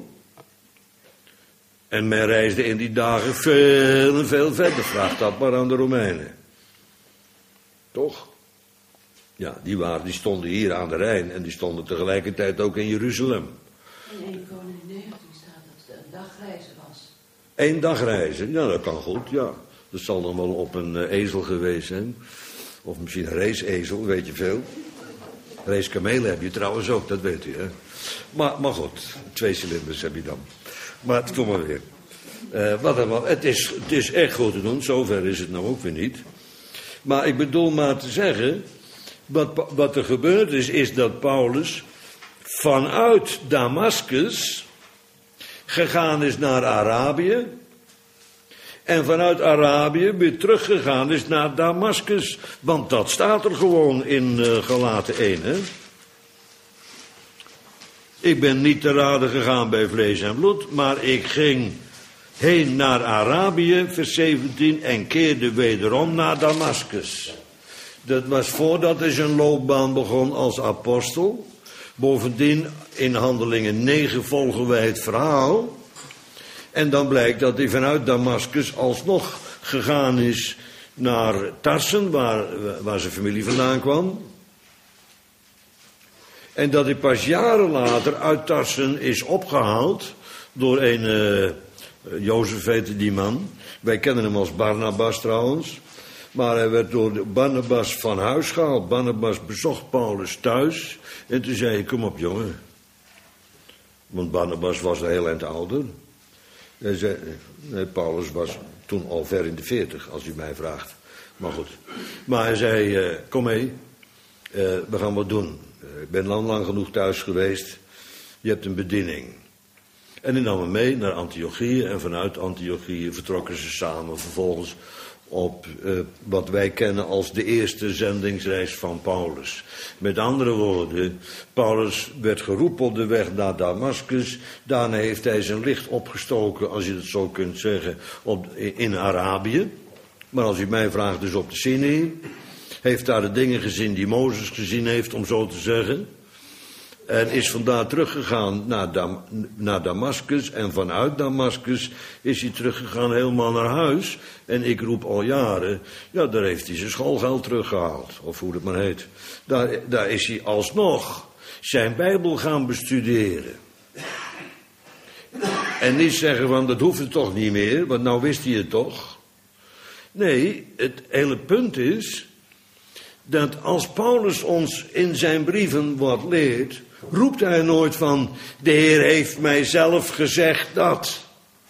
En men reisde in die dagen veel en veel verder. Vraag dat maar aan de Romeinen. Toch? Ja, die stonden hier aan de Rijn en die stonden tegelijkertijd ook in Jeruzalem. In 1 Koning 19 staat dat het een dagreizen was. 1 dag reizen, ja, dat kan goed, ja. Dat zal dan wel op een ezel geweest zijn. Of misschien een raceezel, weet je veel. Racekamelen heb je trouwens ook, dat weet u, hè. Maar goed, 2 cilinders heb je dan. Maar kom maar weer. Het is echt goed te doen, zover is het nou ook weer niet. Maar ik bedoel maar te zeggen, wat er gebeurd is dat Paulus vanuit Damascus gegaan is naar Arabië. En vanuit Arabië weer teruggegaan is naar Damascus. Want dat staat er gewoon in Galaten 1, hè. Ik ben niet te raden gegaan bij vlees en bloed, maar ik ging heen naar Arabië, vers 17, en keerde wederom naar Damascus. Dat was voordat hij zijn loopbaan begon als apostel. Bovendien, in Handelingen 9 volgen wij het verhaal. En dan blijkt dat hij vanuit Damascus alsnog gegaan is naar Tarsen, waar zijn familie vandaan kwam. En dat hij pas jaren later uit Tarsen is opgehaald door een Jozef heette die man. Wij kennen hem als Barnabas trouwens. Maar hij werd door Barnabas van huis gehaald. Barnabas bezocht Paulus thuis. En toen zei hij, kom op jongen. Want Barnabas was een heel eind ouder. Hij zei, nee, Paulus was toen al ver in de 40, als u mij vraagt. Maar goed. Maar hij zei, kom mee. We gaan wat doen. Ik ben lang genoeg thuis geweest. Je hebt een bediening. En die nam hem mee naar Antiochië. En vanuit Antiochië vertrokken ze samen vervolgens op wat wij kennen als de eerste zendingsreis van Paulus. Met andere woorden, Paulus werd geroepen op de weg naar Damascus. Daarna heeft hij zijn licht opgestoken, als je het zo kunt zeggen, in Arabië. Maar als u mij vraagt, dus op de Sinai. Heeft daar de dingen gezien die Mozes gezien heeft, om zo te zeggen. En is vandaar teruggegaan naar Damascus. En vanuit Damascus is hij teruggegaan helemaal naar huis. En ik roep al jaren, ja, daar heeft hij zijn schoolgeld teruggehaald. Of hoe het maar heet. Daar is hij alsnog zijn Bijbel gaan bestuderen. En niet zeggen van, dat hoeft het toch niet meer, want nou wist hij het toch. Nee, het hele punt is dat als Paulus ons in zijn brieven wat leert, roept hij nooit van, de Heer heeft mij zelf gezegd dat.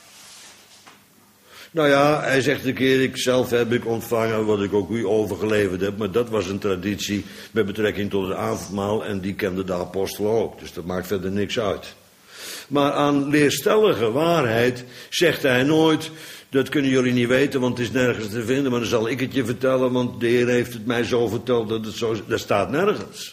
Nou ja, hij zegt een keer, zelf heb ik ontvangen wat ik ook u overgeleverd heb, maar dat was een traditie met betrekking tot het avondmaal en die kende de apostelen ook, dus dat maakt verder niks uit. Maar aan leerstellige waarheid zegt hij nooit, dat kunnen jullie niet weten, want het is nergens te vinden, maar dan zal ik het je vertellen, want de Heer heeft het mij zo verteld dat het zo is. Dat staat nergens.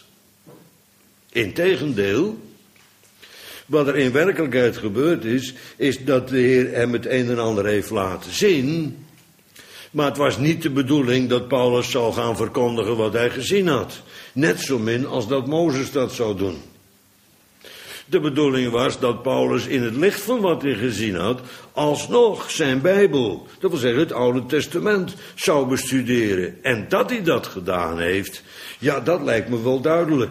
Integendeel, wat er in werkelijkheid gebeurd is dat de Heer hem het een en ander heeft laten zien, maar het was niet de bedoeling dat Paulus zou gaan verkondigen wat hij gezien had. Net zo min als dat Mozes dat zou doen. De bedoeling was dat Paulus in het licht van wat hij gezien had, alsnog zijn Bijbel, dat wil zeggen het Oude Testament, zou bestuderen. En dat hij dat gedaan heeft, ja, dat lijkt me wel duidelijk.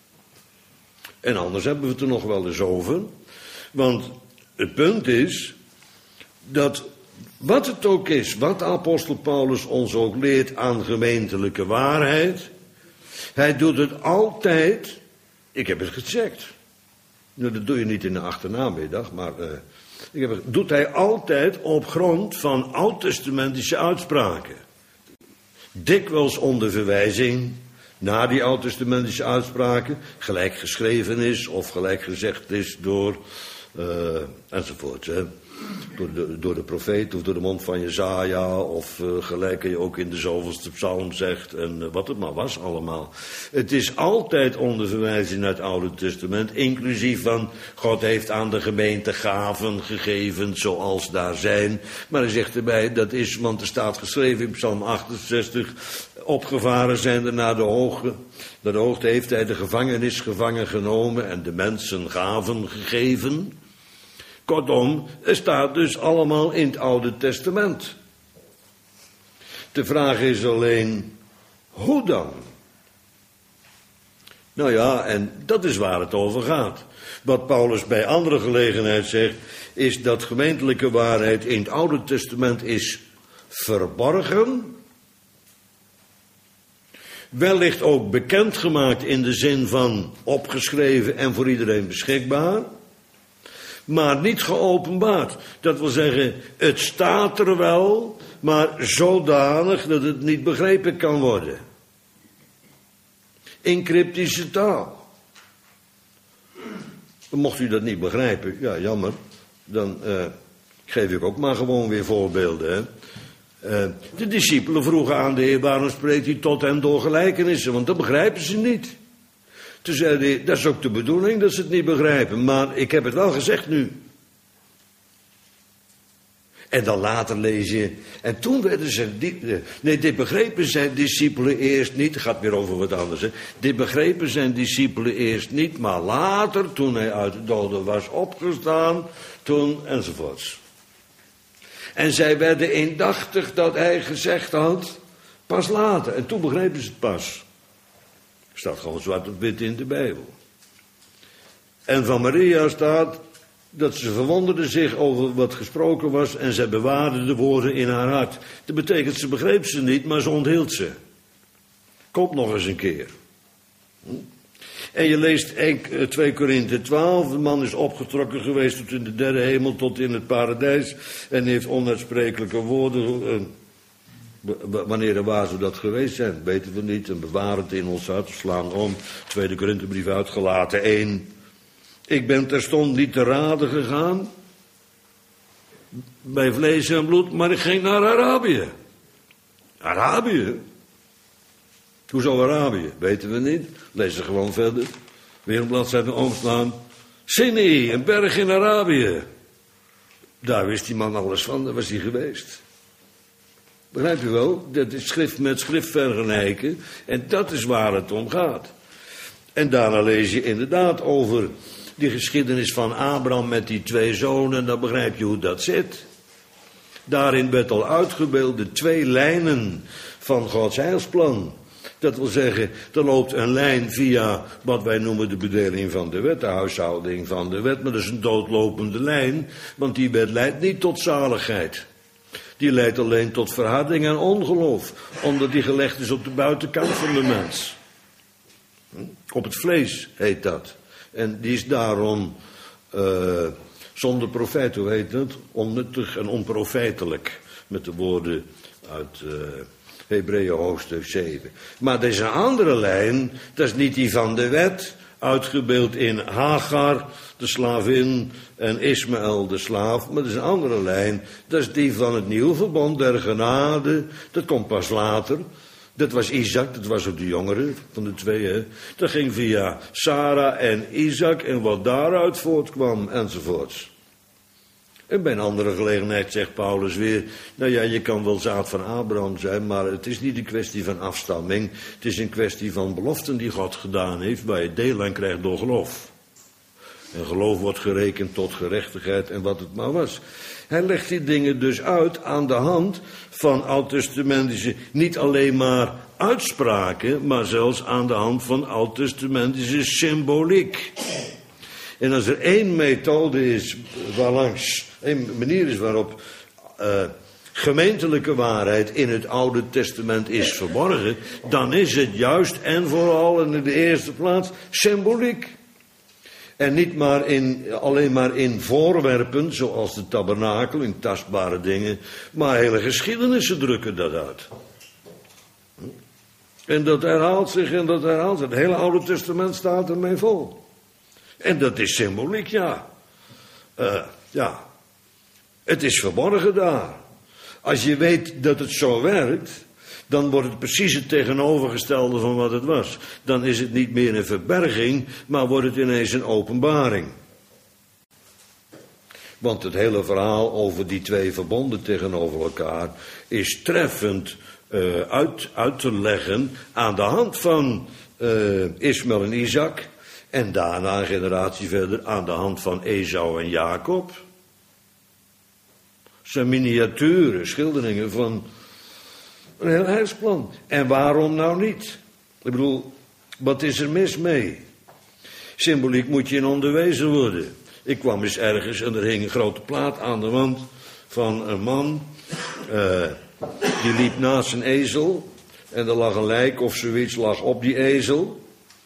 En anders hebben we het er nog wel eens over. Want het punt is dat wat het ook is, wat apostel Paulus ons ook leert aan gemeentelijke waarheid, hij doet het altijd, ik heb het gecheckt. Nou, dat doe je niet in de achternamiddag, maar doet hij altijd op grond van oud-testamentische uitspraken. Dikwijls onder verwijzing naar die oud-testamentische uitspraken, gelijk geschreven is of gelijk gezegd is door, enzovoort. Hè. Door de profeet of door de mond van Jesaja of gelijk je ook in de zoveelste psalm zegt en wat het maar was allemaal. Het is altijd onder verwijzing naar het Oude Testament, inclusief van God heeft aan de gemeente gaven gegeven zoals daar zijn. Maar hij zegt erbij, dat is, want er staat geschreven in Psalm 68, opgevaren zijn er naar de hoogte. Naar de hoogte heeft hij de gevangenis gevangen genomen en de mensen gaven gegeven. Kortom, het staat dus allemaal in het Oude Testament. De vraag is alleen, hoe dan? Nou ja, en dat is waar het over gaat. Wat Paulus bij andere gelegenheid zegt, is dat gemeentelijke waarheid in het Oude Testament is verborgen. Wellicht ook bekendgemaakt in de zin van opgeschreven en voor iedereen beschikbaar. Maar niet geopenbaard. Dat wil zeggen, het staat er wel, maar zodanig dat het niet begrepen kan worden. In cryptische taal. Mocht u dat niet begrijpen, ja jammer, dan geef ik ook maar gewoon weer voorbeelden. Hè. De discipelen vroegen aan de Heer, waarom spreekt hij tot hen door gelijkenissen? Want dat begrijpen ze niet. Toen zei hij, dat is ook de bedoeling dat ze het niet begrijpen, maar ik heb het wel gezegd nu. En dan later lees je, en toen werden ze, dit begrepen zijn discipelen eerst niet, het gaat weer over wat anders, hè. Dit begrepen zijn discipelen eerst niet, maar later, toen hij uit de doden was opgestaan, toen enzovoorts. En zij werden indachtig dat hij gezegd had, pas later, en toen begrepen ze het pas. Staat gewoon zwart op wit in de Bijbel. En van Maria staat dat ze verwonderde zich over wat gesproken was en zij bewaarde de woorden in haar hart. Dat betekent, ze begreep ze niet, maar ze onthield ze. Komt nog eens een keer. En je leest 2 Korinthe 12, de man is opgetrokken geweest tot in de derde hemel, tot in het paradijs en heeft onuitsprekelijke woorden. Wanneer en waar zou dat geweest zijn, weten we niet. En bewaren het in ons hart, slaan om. 2 Korinthebrief uitgelaten 1. Ik ben terstond niet te raden gegaan bij vlees en bloed, maar ik ging naar Arabië. Arabië? Hoezo Arabië? Weten we niet. Lees er gewoon verder. Weer een bladzijde omslaan. Sinai, een berg in Arabië. Daar wist die man alles van, daar was hij geweest. Begrijp je wel? Dat is schrift met schrift vergelijken. En dat is waar het om gaat. En daarna lees je inderdaad over die geschiedenis van Abraham met die 2 zonen. Dan begrijp je hoe dat zit. Daarin werd al uitgebeeld de 2 lijnen van Gods heilsplan. Dat wil zeggen, er loopt een lijn via wat wij noemen de bedeling van de wet, de huishouding van de wet. Maar dat is een doodlopende lijn, want die wet leidt niet tot zaligheid. Die leidt alleen tot verharding en ongeloof. Omdat die gelegd is op de buitenkant van de mens. Op het vlees heet dat. En die is daarom zonder profijt, hoe heet het? Onnuttig en onprofijtelijk. Met de woorden uit Hebreeën hoofdstuk 7. Maar er is een andere lijn. Dat is niet die van de wet. Uitgebeeld in Hagar, de slavin, en Ismaël, de slaaf. Maar dat is een andere lijn. Dat is die van het nieuwe verbond der genade. Dat komt pas later. Dat was Isaac, dat was ook de jongere van de twee. Hè? Dat ging via Sarah en Isaac en wat daaruit voortkwam enzovoorts. En bij een andere gelegenheid zegt Paulus weer, nou ja, je kan wel zaad van Abraham zijn, maar het is niet een kwestie van afstamming. Het is een kwestie van beloften die God gedaan heeft, waar je deel aan krijgt door geloof. En geloof wordt gerekend tot gerechtigheid en wat het maar was. Hij legt die dingen dus uit aan de hand van oud-testamentische, niet alleen maar uitspraken, maar zelfs aan de hand van oud-testamentische symboliek. En als er één methode is, één manier is waarop gemeentelijke waarheid in het Oude Testament is verborgen, dan is het juist en vooral en in de eerste plaats symboliek. En niet maar alleen maar in voorwerpen, zoals de tabernakel, in tastbare dingen, maar hele geschiedenissen drukken dat uit. En dat herhaalt zich en dat herhaalt zich. Het hele Oude Testament staat ermee vol. En dat is symboliek, ja. Ja. Het is verborgen daar. Als je weet dat het zo werkt, dan wordt het precies het tegenovergestelde van wat het was. Dan is het niet meer een verberging, maar wordt het ineens een openbaring. Want het hele verhaal over die twee verbonden tegenover elkaar is treffend uit te leggen aan de hand van Ismaël en Isaac. En daarna een generatie verder aan de hand van Esau en Jacob. Het zijn miniaturen, schilderingen van een heel heilsplan. En waarom nou niet? Ik bedoel, wat is er mis mee? Symboliek moet je in onderwezen worden. Ik kwam eens ergens en er hing een grote plaat aan de wand van een man. Die liep naast een ezel. En er lag een lijk of zoiets lag op die ezel.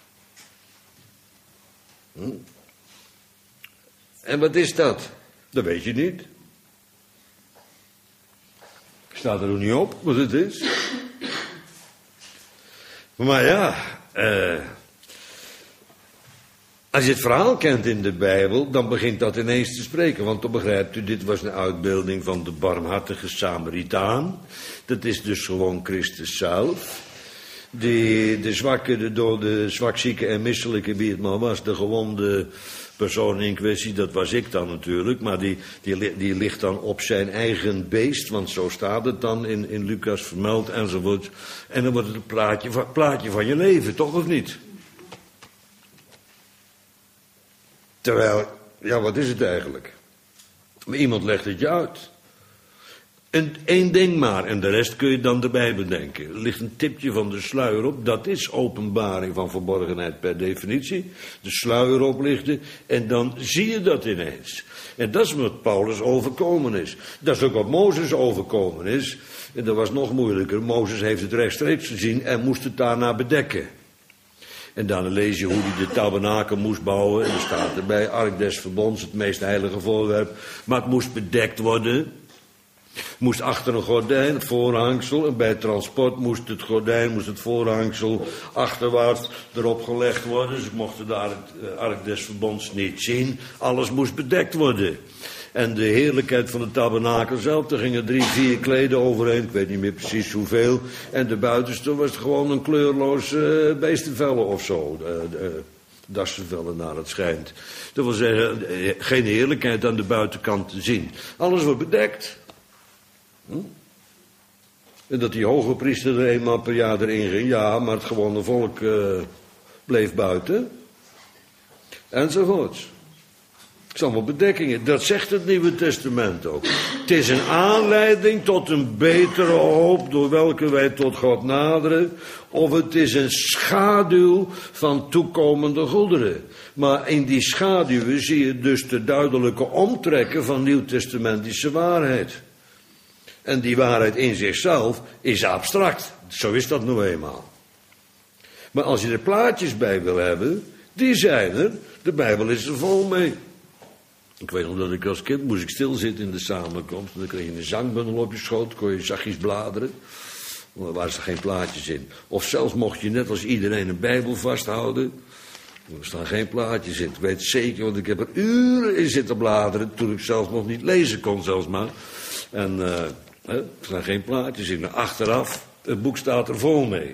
En wat is dat? Dat weet je niet. Staat er ook niet op wat het is. Maar ja, als je het verhaal kent in de Bijbel, dan begint dat ineens te spreken. Want dan begrijpt u, dit was een uitbeelding van de barmhartige Samaritaan. Dat is dus gewoon Christus zelf. De zwakke, de dode, zwakzieke en misselijke, wie het maar was, de gewonde persoon in kwestie, dat was ik dan natuurlijk, maar die ligt dan op zijn eigen beest, want zo staat het dan in Lucas vermeld enzovoort. En dan wordt het een plaatje van je leven, toch of niet? Terwijl, ja, wat is het eigenlijk? Maar iemand legt het je uit. En één ding maar, en de rest kun je dan erbij bedenken. Er ligt een tipje van de sluier op, dat is openbaring van verborgenheid per definitie. De sluier oplichten, en dan zie je dat ineens. En dat is wat Paulus overkomen is. Dat is ook wat Mozes overkomen is. En dat was nog moeilijker. Mozes heeft het rechtstreeks gezien en moest het daarna bedekken. En dan lees je hoe hij de tabernakel moest bouwen. En er staat erbij, Ark des Verbonds, het meest heilige voorwerp. Maar het moest bedekt worden. Moest achter een gordijn, het voorhangsel, en bij het transport moest het voorhangsel achterwaarts erop gelegd worden. Ze mochten daar het Ark des Verbonds niet zien. Alles moest bedekt worden. En de heerlijkheid van de tabernakel zelf, er gingen 3-4 kleden overheen, ik weet niet meer precies hoeveel. En de buitenste was het gewoon een kleurloos beestenvellen of zo. Dassenvellen naar het schijnt. Dat wil zeggen, geen heerlijkheid aan de buitenkant te zien. Alles wordt bedekt. En dat die hoge priester er eenmaal per jaar erin ging, ja, maar het gewone volk bleef buiten. Enzovoorts. Het zijn allemaal bedekkingen. Dat zegt het Nieuwe Testament ook. Het is een aanleiding tot een betere hoop door welke wij tot God naderen. Of het is een schaduw van toekomende goederen. Maar in die schaduwen zie je dus de duidelijke omtrekken van nieuwtestamentische waarheid. En die waarheid in zichzelf is abstract. Zo is dat nou eenmaal. Maar als je er plaatjes bij wil hebben, die zijn er. De Bijbel is er vol mee. Ik weet nog dat ik als kind moest stilzitten in de samenkomst. Dan kreeg je een zangbundel op je schoot, kon je zachtjes bladeren. Maar daar waren geen plaatjes in. Of zelfs mocht je net als iedereen een Bijbel vasthouden. Er staan geen plaatjes in. Ik weet het zeker, want ik heb er uren in zitten bladeren. Toen ik zelf nog niet lezen kon zelfs maar. En er staan geen plaatjes in. Maar achteraf, het boek staat er vol mee.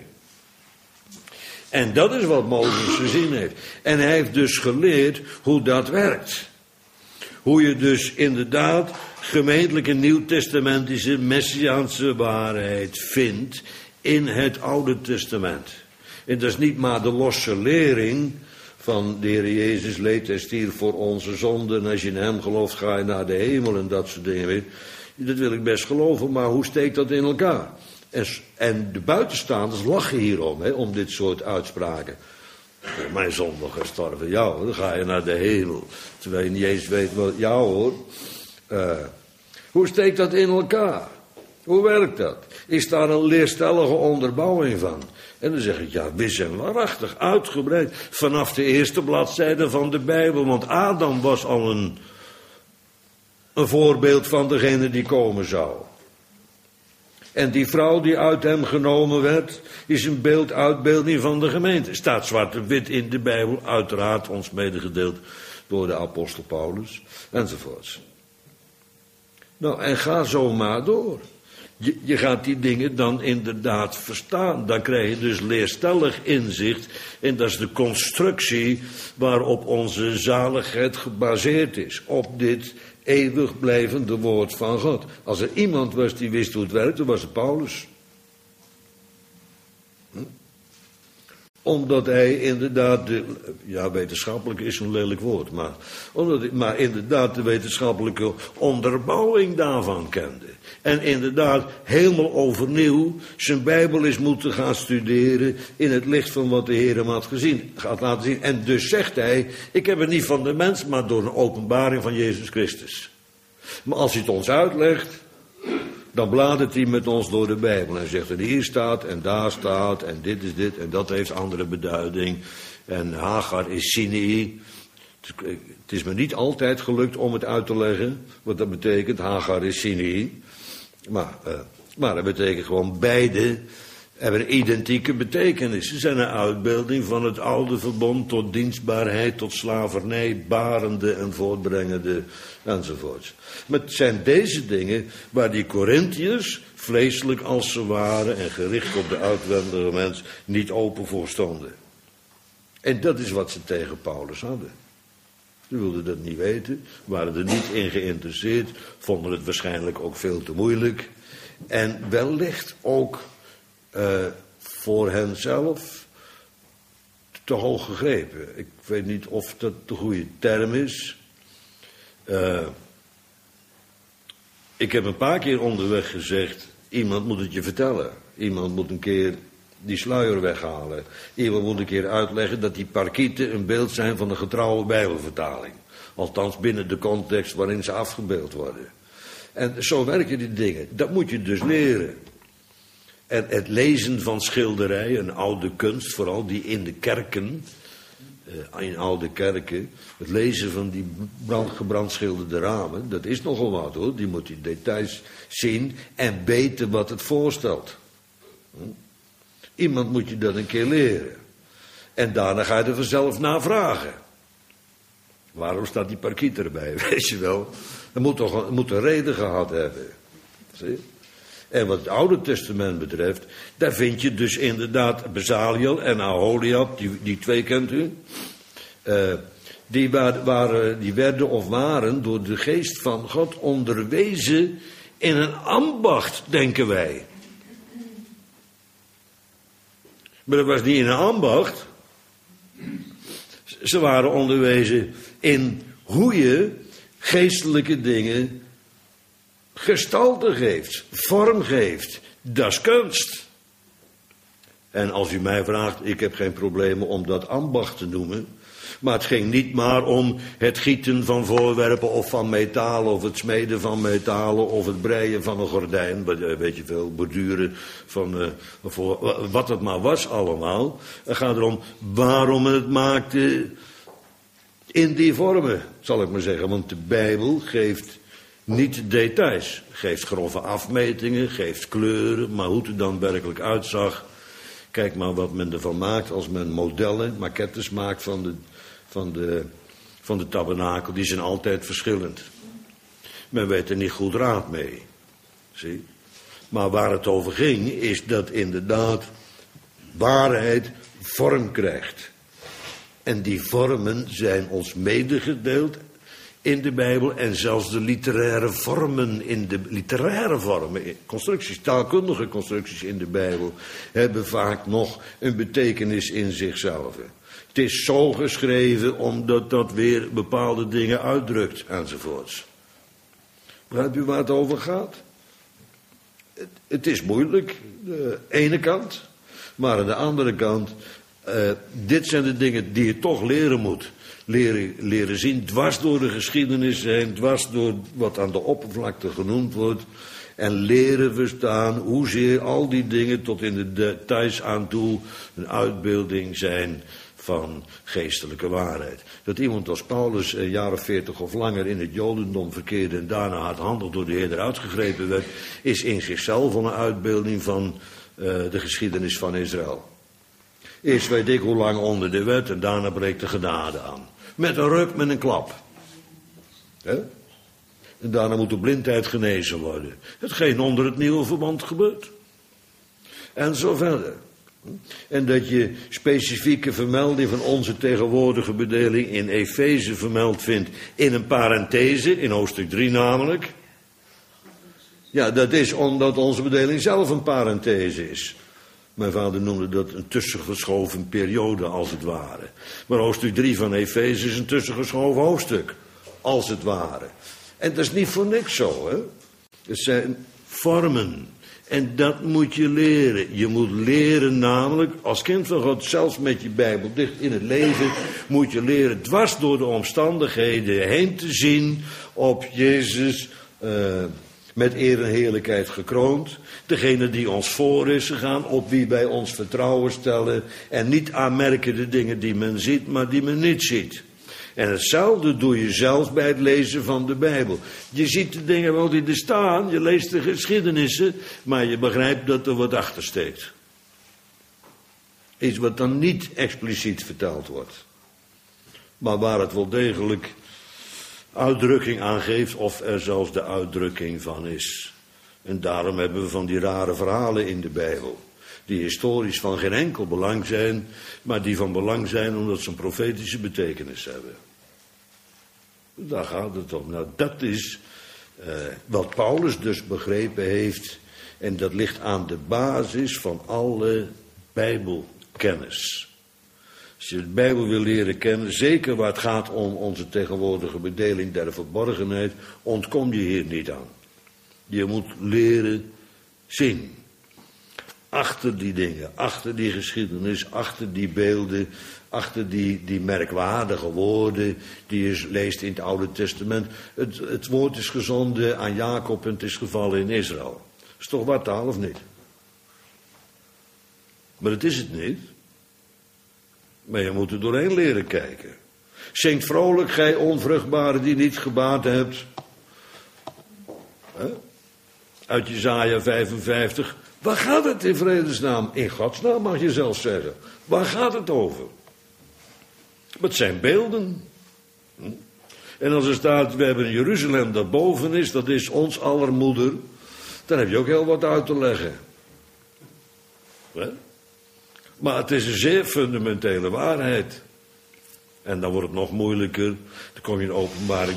En dat is wat Mozes gezien heeft. En hij heeft dus geleerd hoe dat werkt. Hoe je dus inderdaad gemeentelijke nieuwtestamentische messiaanse waarheid vindt in het Oude Testament. En dat is niet maar de losse lering van de Heer Jezus leed en stierf voor onze zonden. En als je in hem gelooft ga je naar de hemel en dat soort dingen. Dat wil ik best geloven, maar hoe steekt dat in elkaar? En de buitenstaanders lachen hierom, om dit soort uitspraken. Mijn zoon nog gestorven, ja hoor, dan ga je naar de hemel. Terwijl je niet eens weet wat, ja hoor. Hoe steekt dat in elkaar? Hoe werkt dat? Is daar een leerstellige onderbouwing van? En dan zeg ik, ja, wis en waarachtig, uitgebreid. Vanaf de eerste bladzijde van de Bijbel. Want Adam was al een voorbeeld van degene die komen zou. En die vrouw die uit hem genomen werd, is een uitbeelding van de gemeente. Staat zwart en wit in de Bijbel, uiteraard ons medegedeeld door de apostel Paulus, enzovoorts. Nou, en ga zo maar door. Je gaat die dingen dan inderdaad verstaan. Dan krijg je dus leerstellig inzicht. En dat is de constructie waarop onze zaligheid gebaseerd is. Op dit eeuwig blijvende woord van God. Als er iemand was die wist hoe het werkte, was het Paulus. Omdat hij inderdaad, wetenschappelijk is een lelijk woord, maar inderdaad de wetenschappelijke onderbouwing daarvan kende. En inderdaad helemaal overnieuw zijn Bijbel is moeten gaan studeren in het licht van wat de Heer hem had laten zien. En dus zegt hij, ik heb het niet van de mens, maar door een openbaring van Jezus Christus. Maar als hij het ons uitlegt, dan bladert hij met ons door de Bijbel en zegt, en hier staat en daar staat en dit is dit en dat heeft andere beduiding. En Hagar is Sinai. Het is me niet altijd gelukt om het uit te leggen wat dat betekent. Hagar is Sinai. Maar dat betekent gewoon beide hebben identieke betekenis. Ze zijn een uitbeelding van het oude verbond tot dienstbaarheid, tot slavernij, barende en voortbrengende enzovoorts. Maar het zijn deze dingen waar die Korintiërs, vleeselijk als ze waren en gericht op de uitwendige mens, niet open voor stonden. En dat is wat ze tegen Paulus hadden. Ze wilden dat niet weten, waren er niet in geïnteresseerd, vonden het waarschijnlijk ook veel te moeilijk. En wellicht ook voor henzelf te hoog gegrepen. Ik weet niet of dat de goede term is. Ik heb een paar keer onderweg gezegd, iemand moet het je vertellen. Iemand moet een keer die sluier weghalen. Iemand moet een keer uitleggen dat die parkieten een beeld zijn van een getrouwe Bijbelvertaling. Althans binnen de context waarin ze afgebeeld worden. En zo werken die dingen. Dat moet je dus leren. En het lezen van schilderijen, een oude kunst, vooral die in de kerken, in oude kerken, het lezen van die gebrandschilderde ramen, dat is nogal wat hoor. Die moet die details zien en weten wat het voorstelt. Iemand moet je dat een keer leren. En daarna ga je er vanzelf naar vragen. Waarom staat die parkiet erbij, weet je wel? Het moet een reden gehad hebben. Zie je? En wat het Oude Testament betreft, daar vind je dus inderdaad Bezaliel en Aholiab, die twee kent u. Die werden of waren door de geest van God onderwezen in een ambacht, denken wij. Maar dat was niet in een ambacht. Ze waren onderwezen in hoe je geestelijke dingen gestalte geeft, vorm geeft. Dat is kunst. En als u mij vraagt, ik heb geen problemen om dat ambacht te noemen. Maar het ging niet maar om het gieten van voorwerpen of van metalen, of het smeden van metalen, of het breien van een gordijn, weet je veel, borduren van, wat het maar was allemaal. Het gaat erom waarom men het maakte in die vormen, zal ik maar zeggen. Want de Bijbel geeft niet details, geeft grove afmetingen, geeft kleuren, maar hoe het er dan werkelijk uitzag. Kijk maar wat men ervan maakt als men modellen, maquettes maakt van de tabernakel. Die zijn altijd verschillend. Men weet er niet goed raad mee. Zie? Maar waar het over ging is dat inderdaad waarheid vorm krijgt. En die vormen zijn ons medegedeeld in de Bijbel. En zelfs de literaire vormen, constructies, taalkundige constructies in de Bijbel, hebben vaak nog een betekenis in zichzelf. Het is zo geschreven omdat dat weer bepaalde dingen uitdrukt enzovoorts. Begrijpt u waar het over gaat? Het is moeilijk, de ene kant. Maar aan de andere kant, dit zijn de dingen die je toch leren moet. Leren zien, dwars door de geschiedenis heen, dwars door wat aan de oppervlakte genoemd wordt. En leren verstaan hoezeer al die dingen tot in de details aan toe een uitbeelding zijn van geestelijke waarheid. Dat iemand als Paulus een jaar of 40 of langer in het Jodendom verkeerde en daarna hardhandig door de Heer eruit gegrepen werd, is in zichzelf al een uitbeelding van de geschiedenis van Israël. Eerst weet ik hoe lang onder de wet en daarna breekt de genade aan. Met een ruk, met een klap. He? En daarna moet de blindheid genezen worden. Hetgeen onder het nieuwe verband gebeurt. En zo verder. En dat je specifieke vermelding van onze tegenwoordige bedeling in Efeze vermeld vindt in een parenthese, in hoofdstuk 3 namelijk. Ja, dat is omdat onze bedeling zelf een parenthese is. Mijn vader noemde dat een tussengeschoven periode, als het ware. Maar hoofdstuk 3 van Efeze is een tussengeschoven hoofdstuk, als het ware. En dat is niet voor niks zo, hè. Het zijn vormen. En dat moet je leren. Je moet leren namelijk, als kind van God, zelfs met je Bijbel dicht in het leven, moet je leren dwars door de omstandigheden heen te zien op Jezus, met eer en heerlijkheid gekroond. Degene die ons voor is gegaan, op wie wij ons vertrouwen stellen. En niet aanmerken de dingen die men ziet, maar die men niet ziet. En hetzelfde doe je zelfs bij het lezen van de Bijbel. Je ziet de dingen wel die er staan, je leest de geschiedenissen, maar je begrijpt dat er wat achter steekt. Iets wat dan niet expliciet verteld wordt. Maar waar het wel degelijk uitdrukking aan geeft, of er zelfs de uitdrukking van is. En daarom hebben we van die rare verhalen in de Bijbel, die historisch van geen enkel belang zijn, maar die van belang zijn omdat ze een profetische betekenis hebben. Daar gaat het om. Nou, dat is wat Paulus dus begrepen heeft, en dat ligt aan de basis van alle Bijbelkennis. Als je de Bijbel wil leren kennen, zeker waar het gaat om onze tegenwoordige bedeling der verborgenheid, ontkom je hier niet aan. Je moet leren zien. Achter die dingen, achter die geschiedenis, achter die beelden, achter die merkwaardige woorden die je leest in het Oude Testament. Het woord is gezonden aan Jacob en het is gevallen in Israël. Is toch wat taal of niet? Maar het is het niet. Maar je moet er doorheen leren kijken. Zingt vrolijk, gij onvruchtbare die niet gebaat hebt. Uit Jesaja 55. Waar gaat het in vredesnaam? In Gods naam mag je zelfs zeggen. Waar gaat het over? Het zijn beelden. En als er staat, we hebben Jeruzalem dat boven is, dat is ons aller moeder. Dan heb je ook heel wat uit te leggen. Maar het is een zeer fundamentele waarheid. En dan wordt het nog moeilijker. Dan kom je in Openbaring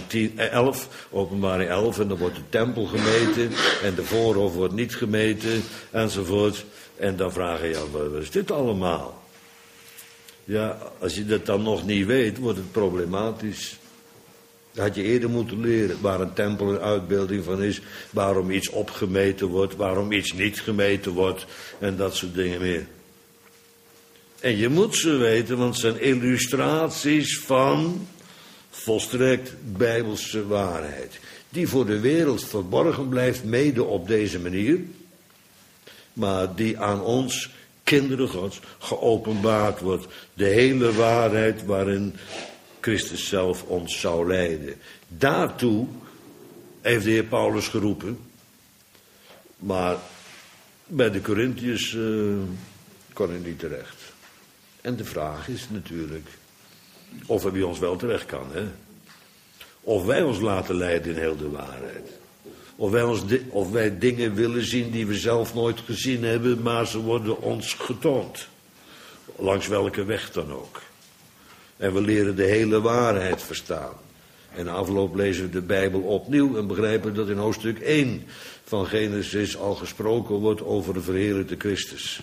11 en dan wordt de tempel gemeten. En de voorhof wordt niet gemeten, enzovoort. En dan vraag je je, wat is dit allemaal? Ja, als je dat dan nog niet weet, wordt het problematisch. Dat had je eerder moeten leren, waar een tempel een uitbeelding van is. Waarom iets opgemeten wordt, waarom iets niet gemeten wordt. En dat soort dingen meer. En je moet ze weten, want het zijn illustraties van volstrekt bijbelse waarheid. Die voor de wereld verborgen blijft, mede op deze manier. Maar die aan ons, kinderen Gods, geopenbaard wordt. De hele waarheid waarin Christus zelf ons zou leiden. Daartoe heeft de Heer Paulus geroepen. Maar bij de Korintiërs kon hij niet terecht. En de vraag is natuurlijk of hij bij ons wel terecht kan. Hè? Of wij ons laten leiden in heel de waarheid. Of wij dingen willen zien die we zelf nooit gezien hebben, maar ze worden ons getoond. Langs welke weg dan ook. En we leren de hele waarheid verstaan. En na afloop lezen we de Bijbel opnieuw en begrijpen dat in hoofdstuk 1 van Genesis al gesproken wordt over de verheerlijkte Christus.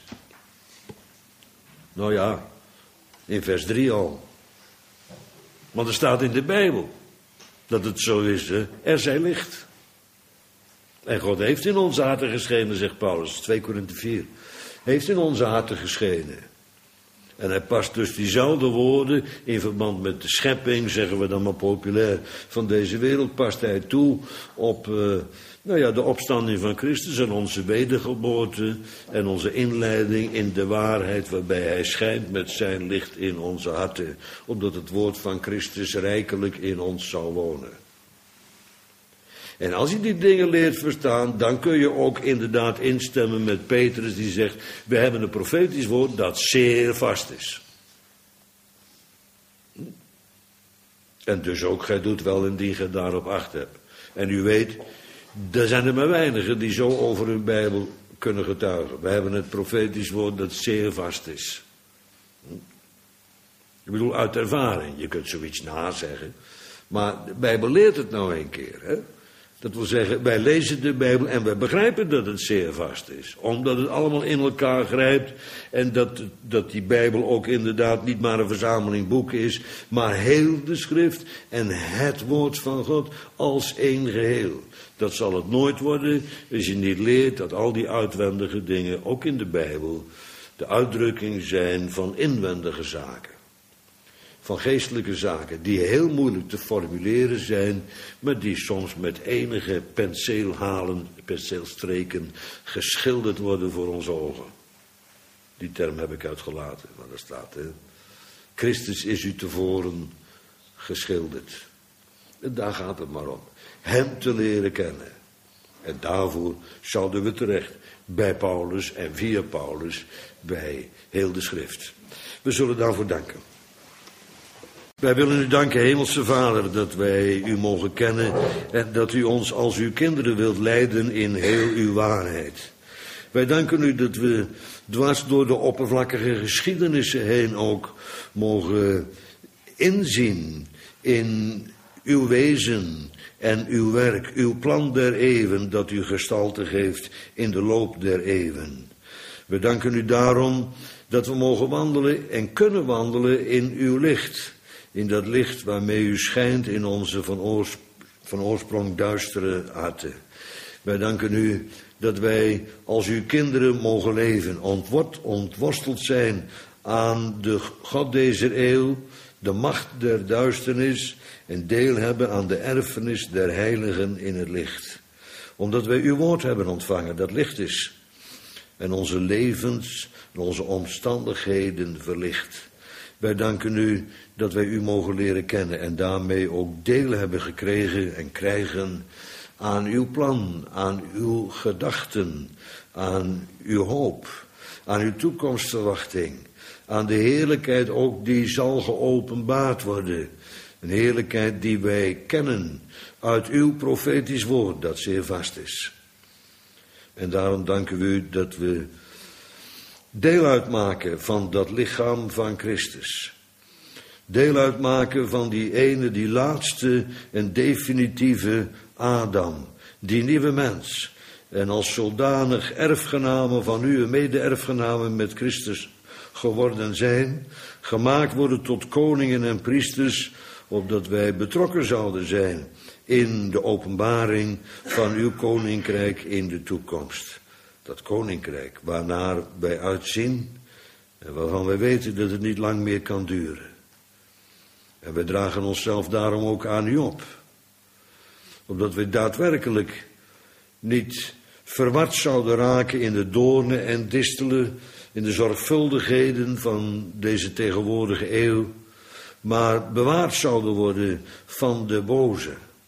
Nou ja, in vers 3 al. Want er staat in de Bijbel dat het zo is, hè? Er zij licht. En God heeft in onze harten geschenen, zegt Paulus, 2 Korinthe 4. Heeft in onze harten geschenen. En hij past dus diezelfde woorden in verband met de schepping, zeggen we dan maar populair, van deze wereld, past hij toe op de opstanding van Christus en onze wedergeboorte en onze inleiding in de waarheid waarbij hij schijnt met zijn licht in onze harten, opdat het woord van Christus rijkelijk in ons zal wonen. En als je die dingen leert verstaan, dan kun je ook inderdaad instemmen met Petrus die zegt, we hebben een profetisch woord dat zeer vast is. En dus ook, gij doet wel indien gij daarop acht hebt. En u weet, er zijn er maar weinigen die zo over hun Bijbel kunnen getuigen. We hebben het profetisch woord dat zeer vast is. Ik bedoel, uit ervaring. Je kunt zoiets nazeggen. Maar de Bijbel leert het nou een keer, hè. Dat wil zeggen, wij lezen de Bijbel en wij begrijpen dat het zeer vast is. Omdat het allemaal in elkaar grijpt en dat die Bijbel ook inderdaad niet maar een verzameling boeken is, maar heel de schrift en het woord van God als één geheel. Dat zal het nooit worden als je niet leert dat al die uitwendige dingen, ook in de Bijbel, de uitdrukking zijn van inwendige zaken. Van geestelijke zaken die heel moeilijk te formuleren zijn, maar die soms met enige penseelstreken geschilderd worden voor onze ogen. Die term heb ik uitgelaten, maar daar staat, hè. Christus is u tevoren geschilderd. En daar gaat het maar om. Hem te leren kennen. En daarvoor zouden we terecht bij Paulus en via Paulus bij heel de schrift. We zullen daarvoor danken. Wij willen u danken, Hemelse Vader, dat wij u mogen kennen en dat u ons als uw kinderen wilt leiden in heel uw waarheid. Wij danken u dat we dwars door de oppervlakkige geschiedenissen heen ook mogen inzien in uw wezen en uw werk, uw plan der eeuwen dat u gestalte geeft in de loop der eeuwen. We danken u daarom dat we mogen wandelen en kunnen wandelen in uw licht. In dat licht waarmee u schijnt in onze van oorsprong duistere harten. Wij danken u dat wij als uw kinderen mogen leven, ontworsteld zijn aan de God deze eeuw, de macht der duisternis en deel hebben aan de erfenis der heiligen in het licht. Omdat wij uw woord hebben ontvangen, dat licht is. En onze levens en onze omstandigheden verlicht. Wij danken u dat wij u mogen leren kennen en daarmee ook deel hebben gekregen en krijgen aan uw plan, aan uw gedachten, aan uw hoop, aan uw toekomstverwachting, aan de heerlijkheid ook die zal geopenbaard worden. Een heerlijkheid die wij kennen uit uw profetisch woord dat zeer vast is. En daarom danken we u dat we deel uitmaken van dat lichaam van Christus. Deel uitmaken van die ene, die laatste en definitieve Adam. Die nieuwe mens. En als zodanig erfgenamen van u en mede-erfgenamen met Christus geworden zijn. Gemaakt worden tot koningen en priesters. Opdat wij betrokken zouden zijn in de openbaring van uw koninkrijk in de toekomst. Dat koninkrijk waarnaar wij uitzien En waarvan wij weten dat het niet lang meer kan duren. En wij dragen onszelf daarom ook aan u op. Opdat we daadwerkelijk niet verward zouden raken in de doornen en distelen, in de zorgvuldigheden van deze tegenwoordige eeuw, maar bewaard zouden worden van de boze.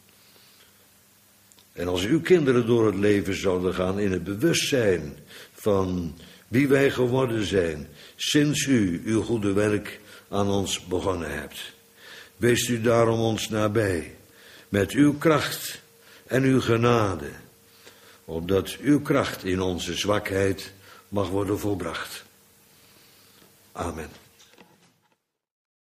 En als uw kinderen door het leven zouden gaan in het bewustzijn van wie wij geworden zijn, sinds u uw goede werk aan ons begonnen hebt. Wees u daarom ons nabij, met uw kracht en uw genade, opdat uw kracht in onze zwakheid mag worden volbracht. Amen.